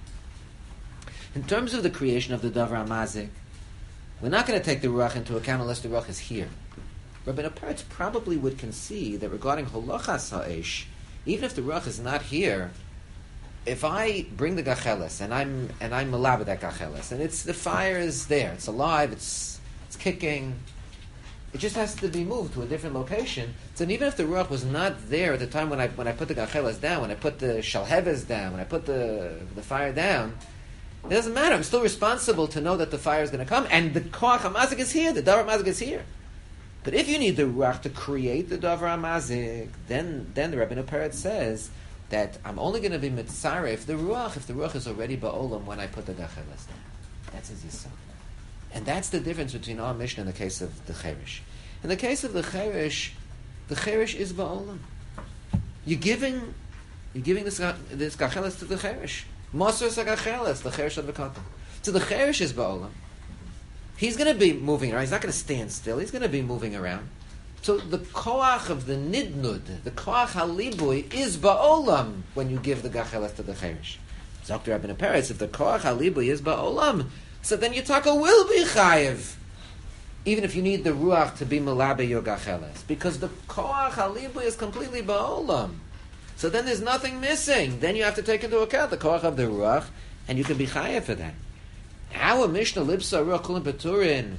In terms of the creation of the davar mazik, we're not going to take the ruach into account unless the ruach is here. Rabbi Peretz probably would concede that regarding holachas ha'esh, even if the ruach is not here, if I bring the gacheles and I'm and I'm malabed that gacheles and it's the fire is there, it's alive, it's it's kicking, it just has to be moved to a different location. So even if the ruach was not there at the time when I when I put the gacheles down, when I put the shalheves down, when I put the the fire down, it doesn't matter. I'm still responsible to know that the fire is going to come, and the koach hamazik is here, the davar mazik is here. But if you need the ruach to create the davar hamazik, then then the Rabbeinu Peretz says that I'm only going to be mitzareh if the ruach, if the ruach is already ba'olam when I put the gacheles down. That's his yisod. And that's the difference between our Mishnah in the case of the cherish. In the case of the cherish, the cherish is ba'olam. You're giving, you're giving this, this gacheles to the cherish. Moser is a gacheles, the cherish of the katan. So the cherish is ba'olam. He's going to be moving around. He's not going to stand still. He's going to be moving around. So the koach of the nidnud, the koach halibui, is ba'olam when you give the gacheles to the cherish. Doctor Rabbi Peretz, if the koach halibui is ba'olam, so then your taka will be chayiv, even if you need the ruach to be malabe your gacheles, because the koach halibui is completely ba'olam. So then there's nothing missing. Then you have to take into account the koach of the ruach, and you can be chayiv for that. Our Mishnah lipsa ruach kulim peturin.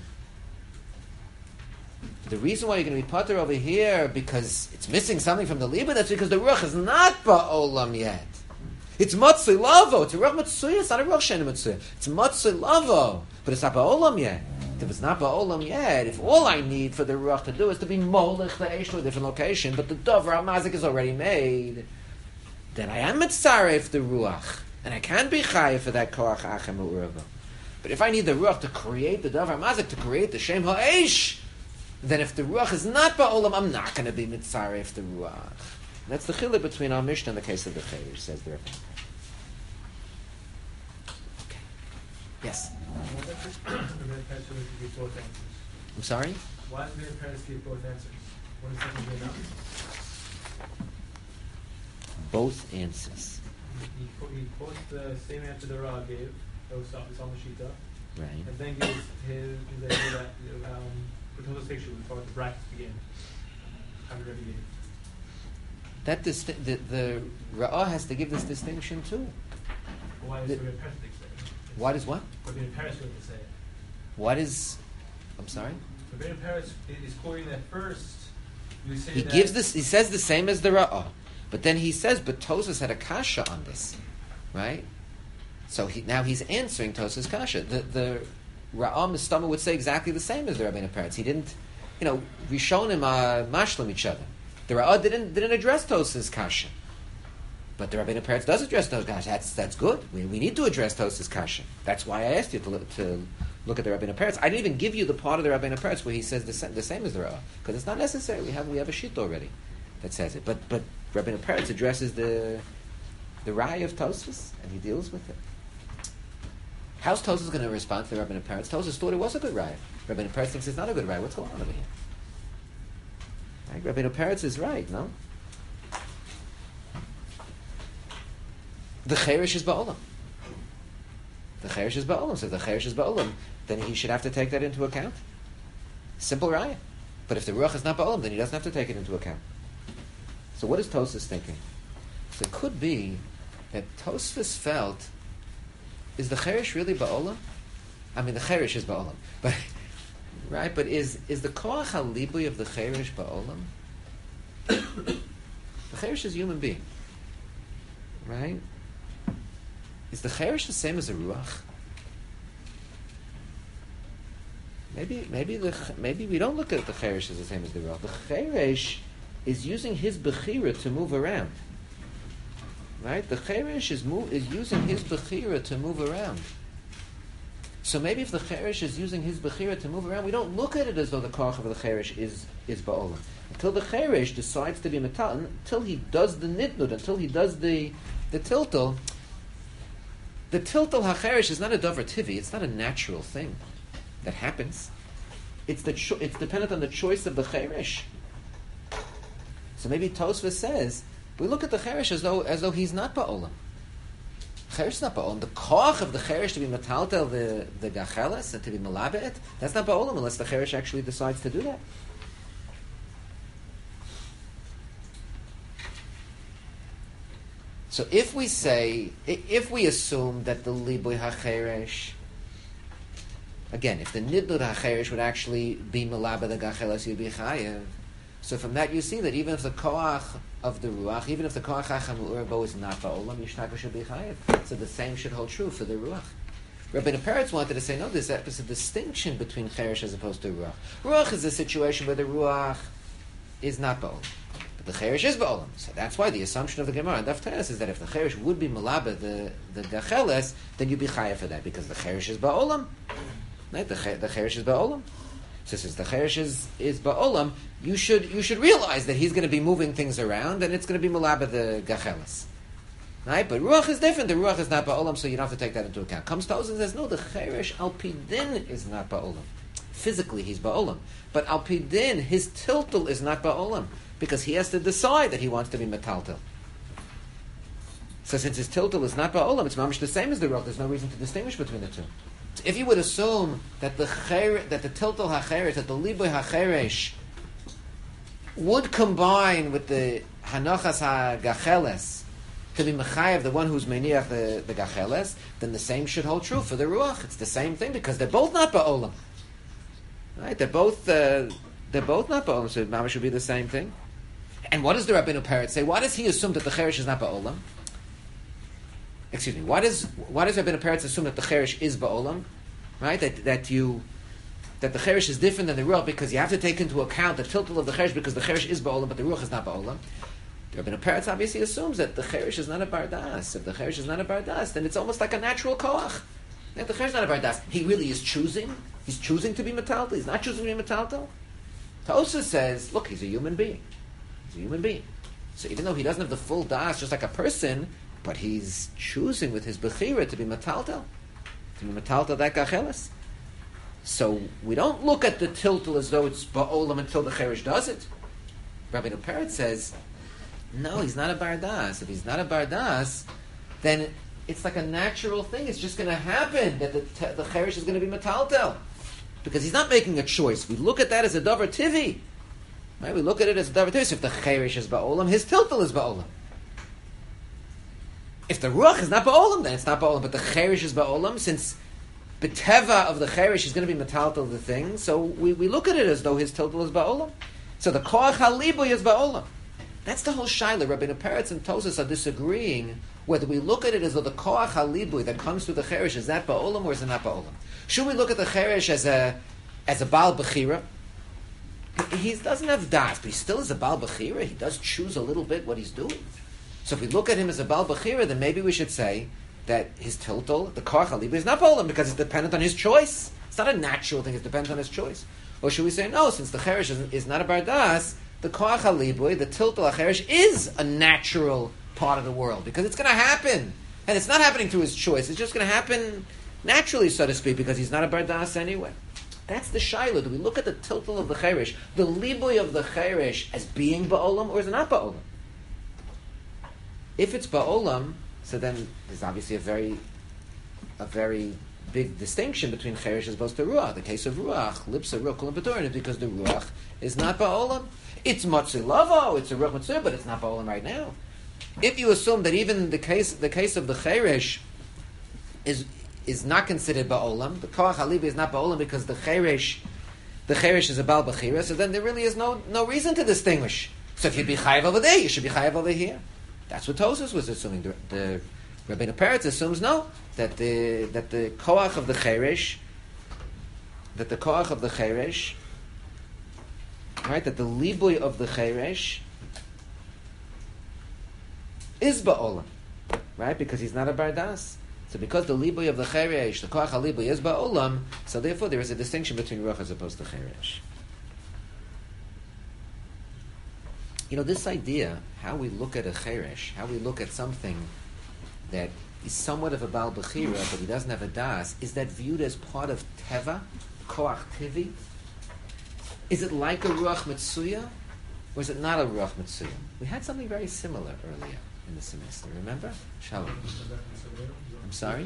The reason why you're going to be pater over here because it's missing something from the liba, that's because the ruach is not ba'olam yet. It's matzui lavo. It's a ruach matzuya. It's not a ruach sheni matzuya. It's matzui lavo, but it's not ba'olam yet. If it's not ba'olam yet, if all I need for the ruach to do is to be molech the eish to a different location, but the davar hamazik is already made, then I am mitzaref the ruach, and I can be chayiv for that koach achem u'urava. But if I need the ruach to create the davar hamazik, to create the shem ha'eish, then if the ruach is not ba'olam, I'm not going to be mitzaref the ruach. That's the chiluk between our Mishnah and the case of the cherish, says the Rebbe. Okay. Yes? I'm sorry? Why does the parents give both answers? What does that mean now? Both answers. He, he, he quotes the same answer the Ra gave, that was on the Shita, Right. and then gives his, his idea that um, the total section before the brackets begin. How did Rebbe give? That disti- the, the Ra'ah has to give this distinction too. Why is The- the parents say it? What is what? What did parents going to say? What is... I'm sorry? The Rebbe parents is quoting that first. You say He that gives this, he says the same as the Ra'ah. But then he says, but Tosas had a kasha on this. Right? So he, now he's answering Tosas' kasha. The, the Ra'ah Mistama would say exactly the same as the Rabbeinu Peretz. He didn't, you know, Rishonim uh, mashlim each other. The Ra'ah didn't, didn't address Tosas' kasha. But the Rabbeinu Peretz does address Tosas' kasha. That's, that's good. We, we need to address Tosas' kasha. That's why I asked you to look, to look at the Rabbeinu Peretz. I didn't even give you the part of the Rabbeinu Peretz where he says the, sa- the same as the Ra'ah. Because it's not necessary. We have we have a sheet already that says it. But but Rabbeinu Peretz addresses the the Ra'ah of Tosas, and he deals with it. How's Tosas going to respond to the Rabbeinu Peretz? Tosas thought it was a good Ra'ah. Rabbeinu Peretz thinks it's not a good Ra'ah. What's going on over here? Right? Rabbeinu Peretz is right, no? the Cherish is Ba'olam. The Cherish is Ba'olam. So if the Cherish is Ba'olam, then he should have to take that into account. Simple raya. But if the Ruach is not Ba'olam, then he doesn't have to take it into account. So what is Tosfos thinking? So it could be that Tosfos felt, is the Cherish really Ba'olam? I mean, the Cherish is Ba'olam. But, right? But is is the Koach HaLibui of the Cherish Ba'olam? The Cherish is a human being. Right? Is the Cherish the same as the Ruach? Maybe, maybe the maybe we don't look at the Cherish as the same as the Ruach. The Cherish is using his Bechira to move around. Right? The Cherish is move, is using his Bechira to move around. So maybe if the Cherish is using his Bechira to move around, we don't look at it as though the Koach of the Cherish is, is Ba'olam. Until the Cherish decides to be Metal, until he does the Nitnud, until he does the, the Tiltal, the Tiltal HaCherish is not a Dover Tivi, it's not a natural thing that happens. It's the cho- it's dependent on the choice of the Cherish. So maybe Tosfos says, we look at the Cherish as though as though he's not Ba'olam. Cherish is not Ba'olam. The koach of the Cherish to be metaltel the, the gacheles and to be malabet, that's not Ba'olam unless the Cherish actually decides to do that. So if we say, if we assume that the libui HaCherish, again, if the nidlud HaCherish would actually be malabet the gacheles, you'd be chayev. So from that you see that even if the koach of the ruach, even if the koach ha'chamu'urbo is not ba'olam, yishtaka should be chayev. So the same should hold true for the ruach. Rabbeinu Peretz wanted to say, no, there's a, there's a distinction between cherish as opposed to ruach. Ruach is a situation where the ruach is not ba'olam, but the cherish is ba'olam. So that's why the assumption of the Gemara and Daf Teres is that if the cherish would be malabeh the the gacheles, then you'd be chayev for that because the cherish is ba'olam. Right? The the cherish is ba'olam. So since the Cherish is, is Ba'olam, you should you should realize that he's going to be moving things around and it's going to be Malabah the Gacheles. Right? But Ruach is different. The Ruach is not Ba'olam, so you don't have to take that into account. Comes Tosfos and says, no, the Cherish Al-Pidin is not Ba'olam. Physically, he's Ba'olam. But Al-Pidin, his tiltal is not Ba'olam because he has to decide that he wants to be Metaltal. So since his tiltal is not Ba'olam, it's mamish the same as the Ruach. There's no reason to distinguish between the two. If you would assume that the cher, that the tiltal hacheresh, that the libui hacheresh would combine with the hanachas hagacheles to be mechayev, the one who's meniach the, the gacheles, then the same should hold true for the ruach. It's the same thing because they're both not ba'olam. Right? They're both uh, they're both not ba'olam, so mama should be the same thing. And what does the Rabbeinu Peretz say? Why does he assume that the cheresh is not ba'olam? Excuse me. Why does why does Rabbeinu Peretz assume that the cherish is ba'olam, right? That that you that the cherish is different than the ruach because you have to take into account the tiltal of the cherish because the cherish is ba'olam, but the ruach is not ba'olam. Rabbeinu Peretz obviously assumes that the cherish is not a bardas. If the cherish is not a bardas, then it's almost like a natural koach. If the cherish is not a bardas, he really is choosing. He's choosing to be metaltal. He's not choosing to be metaltal. Tosfos says, look, he's a human being. He's a human being. So even though he doesn't have the full das, just like a person. But he's choosing with his bechira to be metaltal, to be metaltal that gacheles. So we don't look at the tiltal as though it's ba'olam until the cherish does it. Rabbeinu Peretz says, no, he's not a bardas. If he's not a bardas, then it's like a natural thing. It's just going to happen that the the cherish is going to be metaltal because he's not making a choice. We look at that as a davar tivi, right? We look at it as a davar tivi. So if the cherish is ba'olam, his tiltal is ba'olam. If the ruach is not ba'olam, then it's not ba'olam. But the cherish is ba'olam, since beteva of the cherish is going to be metaltal the thing. So we, we look at it as though his tiltal is ba'olam. So the koach halibui is ba'olam. That's the whole shaila. Rabbeinu Peretz and Tosfos are disagreeing whether we look at it as though the koach halibui that comes through the cherish is that ba'olam or is it not ba'olam. Should we look at the cherish as a as a baal bechira? He doesn't have das, but he still is a baal bechira. He does choose a little bit what he's doing. So if we look at him as a Baal Bechira, then maybe we should say that his tiltal, the Koach HaLibui, is not Ba'olam because it's dependent on his choice. It's not a natural thing, it's dependent on his choice. Or should we say, no, since the Cherish is, is not a Bardas, the Koach HaLibui, the tiltal HaCherish, is a natural part of the world because it's going to happen. And it's not happening through his choice, it's just going to happen naturally, so to speak, because he's not a Bardas anyway. That's the Shaila. Do we look at the tiltal of the Cherish, the Libui of the Cherish, as being Ba'olam or is it not Ba'olam? If it's ba'olam, So then there's obviously a very, a very big distinction between Cheresh as opposed to Ruach. The case of Ruach, Lipsa, Ruach, Kulam, B'Torin, is because the Ruach is not Ba'olam. It's Matzi Lavo, it's a Ruach Mitzvah, but it's not Ba'olam right now. If you assume that even the case, the case of the Cheresh is is not considered Ba'olam, the Koach Halibi is not Ba'olam because the Cheresh, the Cheresh is a Baal B'chira, so then there really is no no reason to distinguish. So if you'd be Chayav over there, you should be Chayav over here. That's what Tosfos was assuming. The, the Rabbeinu Peretz assumes no, that the that the Koach of the Cheresh, that the Koach of the Cheresh, right, that the Libui of the Cheresh is Ba'olam, right, because he's not a Bardas. So because the Libui of the Cheresh, the Koach HaLibui is Ba'olam, so therefore there is a distinction between Ruach as opposed to Cheresh. You know, this idea, how we look at a Cheresh, how we look at something that is somewhat of a Baal Bechira, but he doesn't have a Das, is that viewed as part of Teva, Koach Tivi? Is it like a Ruach Mitsuya, or is it not a Ruach Mitsuya? We had something very similar earlier in the semester, remember? Shalom. I'm sorry?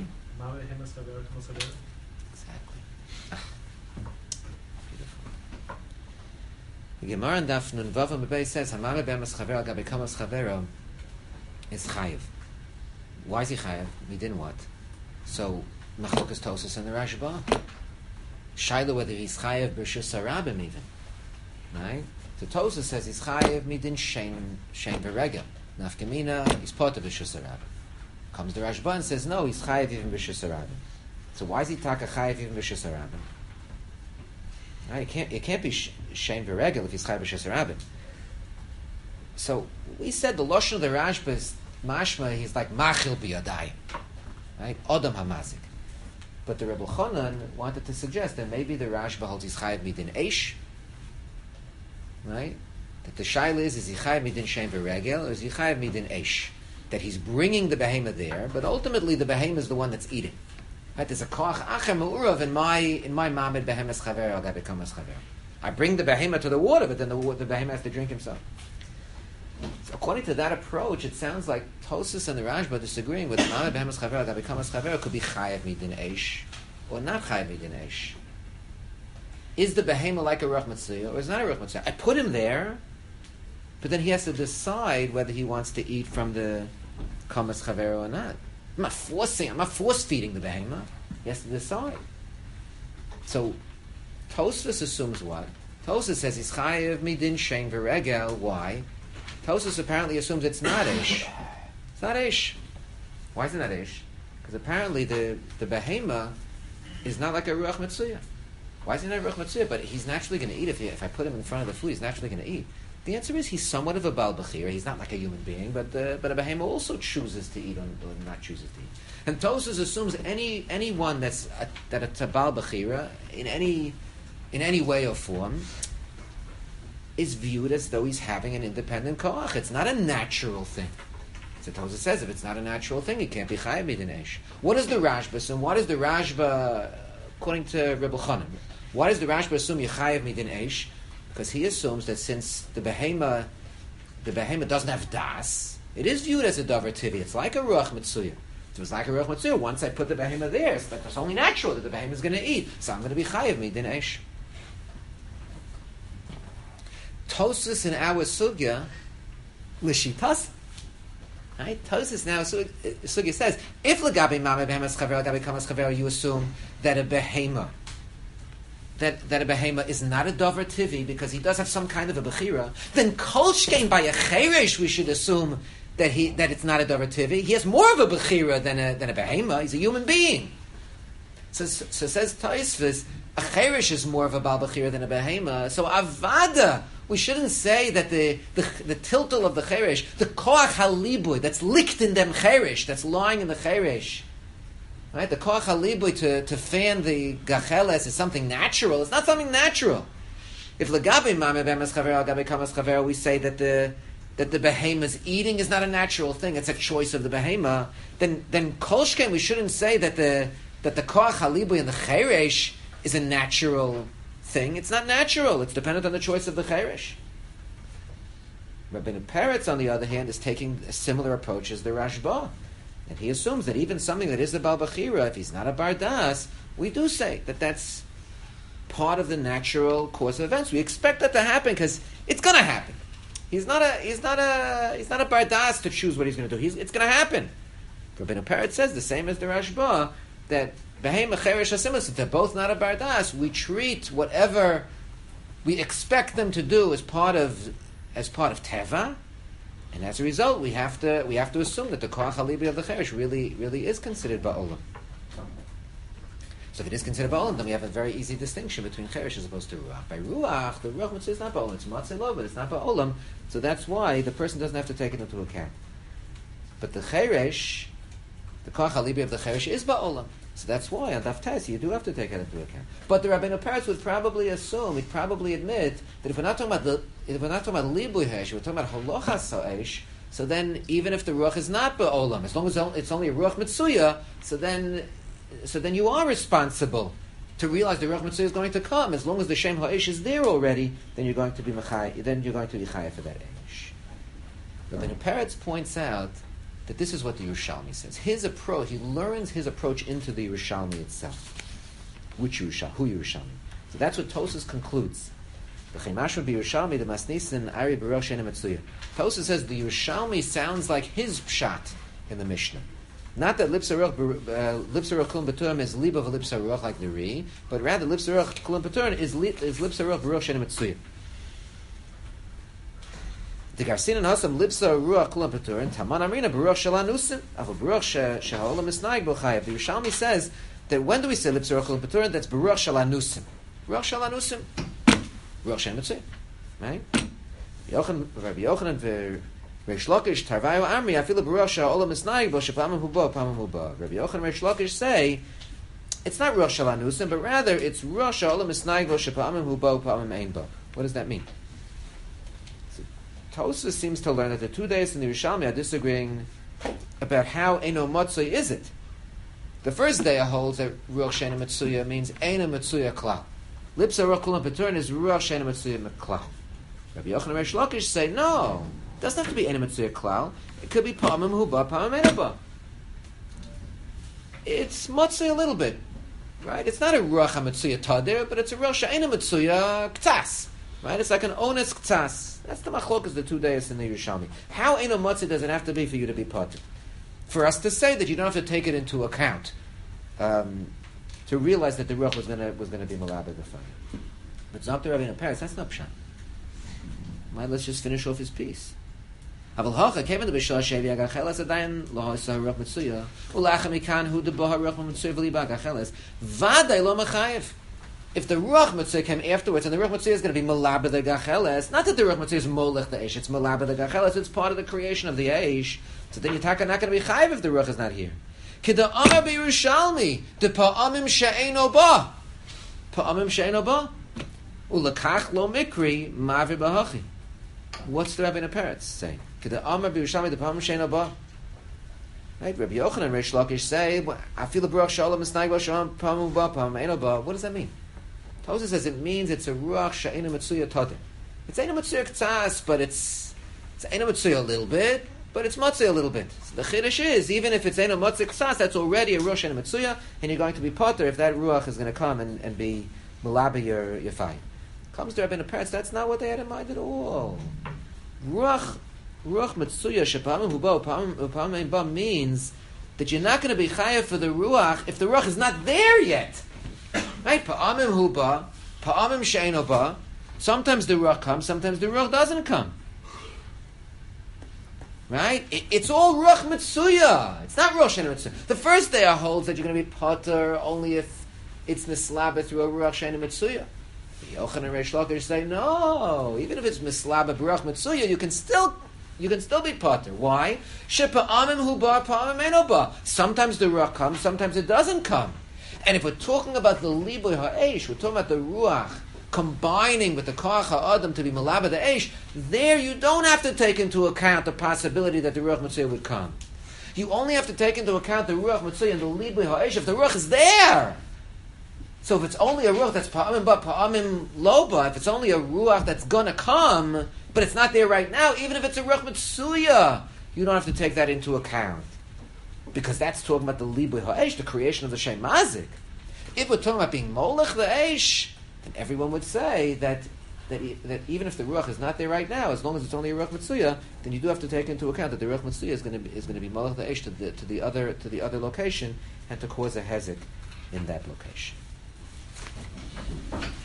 Exactly. Ah, beautiful. The Gemara in Daf Nun Vav Mebei says, Hamame be'emes chavero gabe kamas chavero is chayiv. Why is he chayiv? He didn't what? So, Machlokas Tosfos and the Rashba. Shaila whether he's chayiv b'rshus harabim even. Right? So Tosfos says he's chayiv midin shein shein v'regel. Nafkamina, he's part of b'rshus harabim. Comes the Rashba and says, no, he's chayiv even b'rshus harabim. So why is he taka chayiv even b'rshus harabim? Right? It can't, it can't be shein v'regel if he's chayiv b'rshus harabim. So we said the lashon of the Rashba is mashma, he's like machil biyadayim, right? Adam hamazik. But the Rebbe Chanan wanted to suggest that maybe the Rashba holds he's chayiv midin eish, right? That the shaila is, is he chayiv midin shein v'regel, or is he chayiv midin eish? That he's bringing the behemoth there, but ultimately the behemoth is the one that's eating. Right? There's a koach acher me'urav in my in my mamed behemoth chaver al gabe kamas chaver. I bring the behemoth to the water, but then the, the behemoth has to drink himself. So according to that approach, it sounds like Tosfos and the Rashba disagreeing with mamed behemoth chaver al gabe kamas chaver could be chayiv midin eish or not chayiv midin eish. Is the behemoth like a ruach mitzvah or is not a ruach mitzvah? I put him there, but then he has to decide whether he wants to eat from the kamas chaver or not. I'm not forcing, I'm not force feeding the behemoth. He has to decide. So Tosfos assumes what? Tosfos says he's chayiv midin shein v'regel. Why? Tosfos apparently assumes it's not ish. It's not ish. Why is it not ish? Because apparently the, the behemoth is not like a ruach mitzvah. Why is he not a ruach mitzvah? But he's naturally going to eat if he, if I put him in front of the food. He's naturally going to eat. The answer is he's somewhat of a Baal Bechira. He's not like a human being, but uh, but a behemoth also chooses to eat or not chooses to eat. And Tosfos assumes any anyone that's a, that it's a Baal Bechira in any in any way or form is viewed as though he's having an independent koach. It's not a natural thing. So Tosfos says if it's not a natural thing, it can't be chayav midin eish. What does the Rashba assume? What does the Rashba, according to Rebbe Chanan, why does the Rashba assume you chayav midin eish? Because he assumes that since the behemoth, the behemoth doesn't have das, it is viewed as a davar tivi. It's like a ruach mitzuya. If it's like a ruach mitzuya, once I put the behemoth there, it's, like, it's only natural that the behemoth is going to eat. So I'm going to be chayav midin eish. Tosfos in our sugya, l'shitas, right? Tosfos now sugya says if l'gabi mama behemoth chaver l'gabi kamas chaver, you assume that a behemoth. That, that a behemoth is not a davar tivi because he does have some kind of a bechira, then kol shkein by a cheresh we should assume that he that it's not a davar tivi. He has more of a bechira than a than a behemoth. He's a human being. So, so says Tosfos, a cheresh is more of a bal bechira than a behemoth. So avada, we shouldn't say that the the, the tiltal of the cheresh, the koach halibui that's licked in them cheresh, that's lying in the cheresh. Right? The koach halibui to, to fan the gacheles is something natural. It's not something natural. If legabe mame be'emes chaver legabe kamas chaver, we say that the that the behemoth's eating is not a natural thing. It's a choice of the behemoth. Then then kolshken we shouldn't say that the that the koach halibui and the cheresh is a natural thing. It's not natural. It's dependent on the choice of the cheresh. Rabbeinu Peretz, on the other hand, is taking a similar approach as the Rashba. And he assumes that even something that is a Baal Bechira, if he's not a Bardas, we do say that that's part of the natural course of events. We expect that to happen because it's going to happen. He's not a he's not a he's not a Bardas to choose what he's going to do. He's, it's going to happen. Rabbeinu Peretz says the same as the Rashba, that Behem Mecheresh Hasimus, if they're both not a Bardas, we treat whatever we expect them to do as part of as part of Teva, and as a result, we have to we have to assume that the Koach Halibi of the Cheresh really really is considered Ba'olam. So if it is considered Ba'olam, then we have a very easy distinction between Cheresh as opposed to Ruach. By Ruach, the Ruach Mitzvah is not Ba'olam, it's Matzeh Lo, but it's not Ba'olam, so that's why the person doesn't have to take it into account. But the Cheresh, the Koach Halibi of the Cheresh is Ba'olam. So that's why on Daf Tes you do have to take it into account. But the Rabbeinu Peretz would probably assume, he'd probably admit that if we're not talking about the, if we're not talking about Libui Hesh, we're talking about Holochas Ha'esh. So then, even if the Ruach is not Ba'olam, as long as it's only a Ruach Mitzuya, so then, so then you are responsible to realize the Ruach Mitzuya is going to come. As long as the Shem Ha'esh is there already, then you're going to be Mechai, then you're going to be Chaya for that Esh. Rabbeinu Peretz points out that this is what the Yerushalmi says. His approach, he learns his approach into the Yerushalmi itself. Which Yerushalmi? Who Yerushalmi? So that's what Tosas concludes. The Chemashma be Yerushalmi, the Masnisin, Ari Baruch Shena Metzuya. Tosas says the Yerushalmi sounds like his pshat in the Mishnah. Not that Lipsaruch Lipsaruch Kulam B'Turim is Liba of Lipsaruch like the Ri, but rather Lipsaruch Kulam B'Turim is is Lipsaruch Baruch Shena Metzuya. The Garsin and Hasam Lipsa Ruach Kulam Peturin Taman Amrina Baruch Shalanusim Avu Baruch Shehaolam Misnaig B'Chayav. The Yerushalmi says that when do we say Lipsa Ruach Kulam Peturin? That's Baruch Shalanusim. Baruch Shalanusim. Baruch Shem Mitzvah. Right? Rabbi Yochanan v'Reish Lakish Tarvayu Amri Afilu Baruch Shehaolam Misnaig B'Shepamim Hubo Pamim Hubo. Rabbi Yochanan and Reish Lakish say it's not Baruch Shalanusim, but rather it's Baruch Shehaolam Misnaig B'Shepamim Hubo Pamim Ein Bo. What does that mean? Tosfos seems to learn that the two days in the Yerushalmi are disagreeing about how Eino Matzui is it. The first day holds that Ruach Shena Metzuya means Eino Metzuya Klal. Lipsa Ruach Kulam Peturin is Ruach Shena Metzuya Klal. Rabbi Yochanan and Reish Lakish say no, it doesn't have to be Eino Metzuya Klal. It could be Pamim Huba, Pamim Eino Ba. It's Matzui a little bit, right? It's not a Ruach HaMetzuya Tadir, but it's a Ruach Shena Metzuya Ktas. Right? It's like an onus ktas. That's the machlokas, the two days in the Yerushalmi. How Eino Matzah does it have to be for you to be potter? For us to say that you don't have to take it into account, um, to realize that the Ruach was going to was going to be malabed the fire. But it's not the Rabbeinu Peretz. That's not pshat. Right? Let's just finish off his piece. Aval hacha came in the b'shal shevi agachelas adayin lohasa ruach mitzuya ulachem ikan hu deboha ruach mitzuya v'liba agachelas vaday lo mechayev. If the Ruach Mitzvah came afterwards, and the Ruach Mitzvah is going to be Malabed the Gacheles, not that the Ruach Mitzvah is Molech the Eish, it's Malabed the Gacheles, it's part of the creation of the Eish, so then you're not going to be Chayiv if the Ruach is not here. Kida Amar B'Yerushalmi, the Pa'amim She'eino Ba. Pa'amim She'eino Ba. Ulakach lo mikri mavi b'hachi. What's the Rabbeinu Peretz saying? Kida Amar B'Yerushalmi, the Pa'amim She'eino Ba. Right? Rabbi Yochanan and Reish Lakish say, I feel the Baruch Shalom Misnaig B'Shalom Pa'amim Ba, Pa'amim Eino Ba. What does that mean? Tosfos says it means it's a Ruach She'eino Metzuya Tadir. It's Eino Metzuya K'tzas, but it's it's Eino Metzuya a little bit, but it's Matzuya a little bit. So the Chiddush is, even if it's Eino Matzuya K'tzas, that's already a Ruach She'eino Metzuya, and you're going to be Potter if that Ruach is going to come and, and be Malabi your, your fire. Comes to Rabbeinu Peretz, that's not what they had in mind at all. Ruach Ruach Metzuya Shepamim Hubo Pa'amim Ein Ba means that you're not going to be Chayav for the Ruach if the Ruach is not there yet. Right? Pa'amim huba, pa'amim she'eino ba. Sometimes the Ruach comes, sometimes the Ruach doesn't come. Right? It, it's all Ruach Mitzuya. It's not Ruach She'eino Mitzuya. The first day holds that you're going to be potter only if it's mislaba through a Ruach She'eino Mitzuya. Yochanan and Reish Lakish say, no, even if it's mislaba Ruach Mitzuya, you can still you can still be potter. Why? Shepa'amim huba, pa'amim eino ba. Sometimes the Ruach comes, sometimes it doesn't come. And if we're talking about the Liboy Ha'esh, we're talking about the Ruach combining with the Koach Ha'adam to be Malabed the Eish, there you don't have to take into account the possibility that the Ruach Mitzvah would come. You only have to take into account the Ruach Mitzvah and the Liboy Ha'esh if the Ruach is there. So if it's only a Ruach that's Pa'amim Ba, Pa'amim Loba, if it's only a Ruach that's going to come, but it's not there right now, even if it's a Ruach Mitzvah, you don't have to take that into account. because that's talking about the libui ha'esh, the creation of the shem mazik. If we're talking about being molech the esh, then everyone would say that that, e- that even if the ruach is not there right now, as long as it's only a ruach mitzuya, then you do have to take into account that the ruach mitzuya is going to be is going to be molech the esh to the to the other to the other location and to cause a hezek in that location.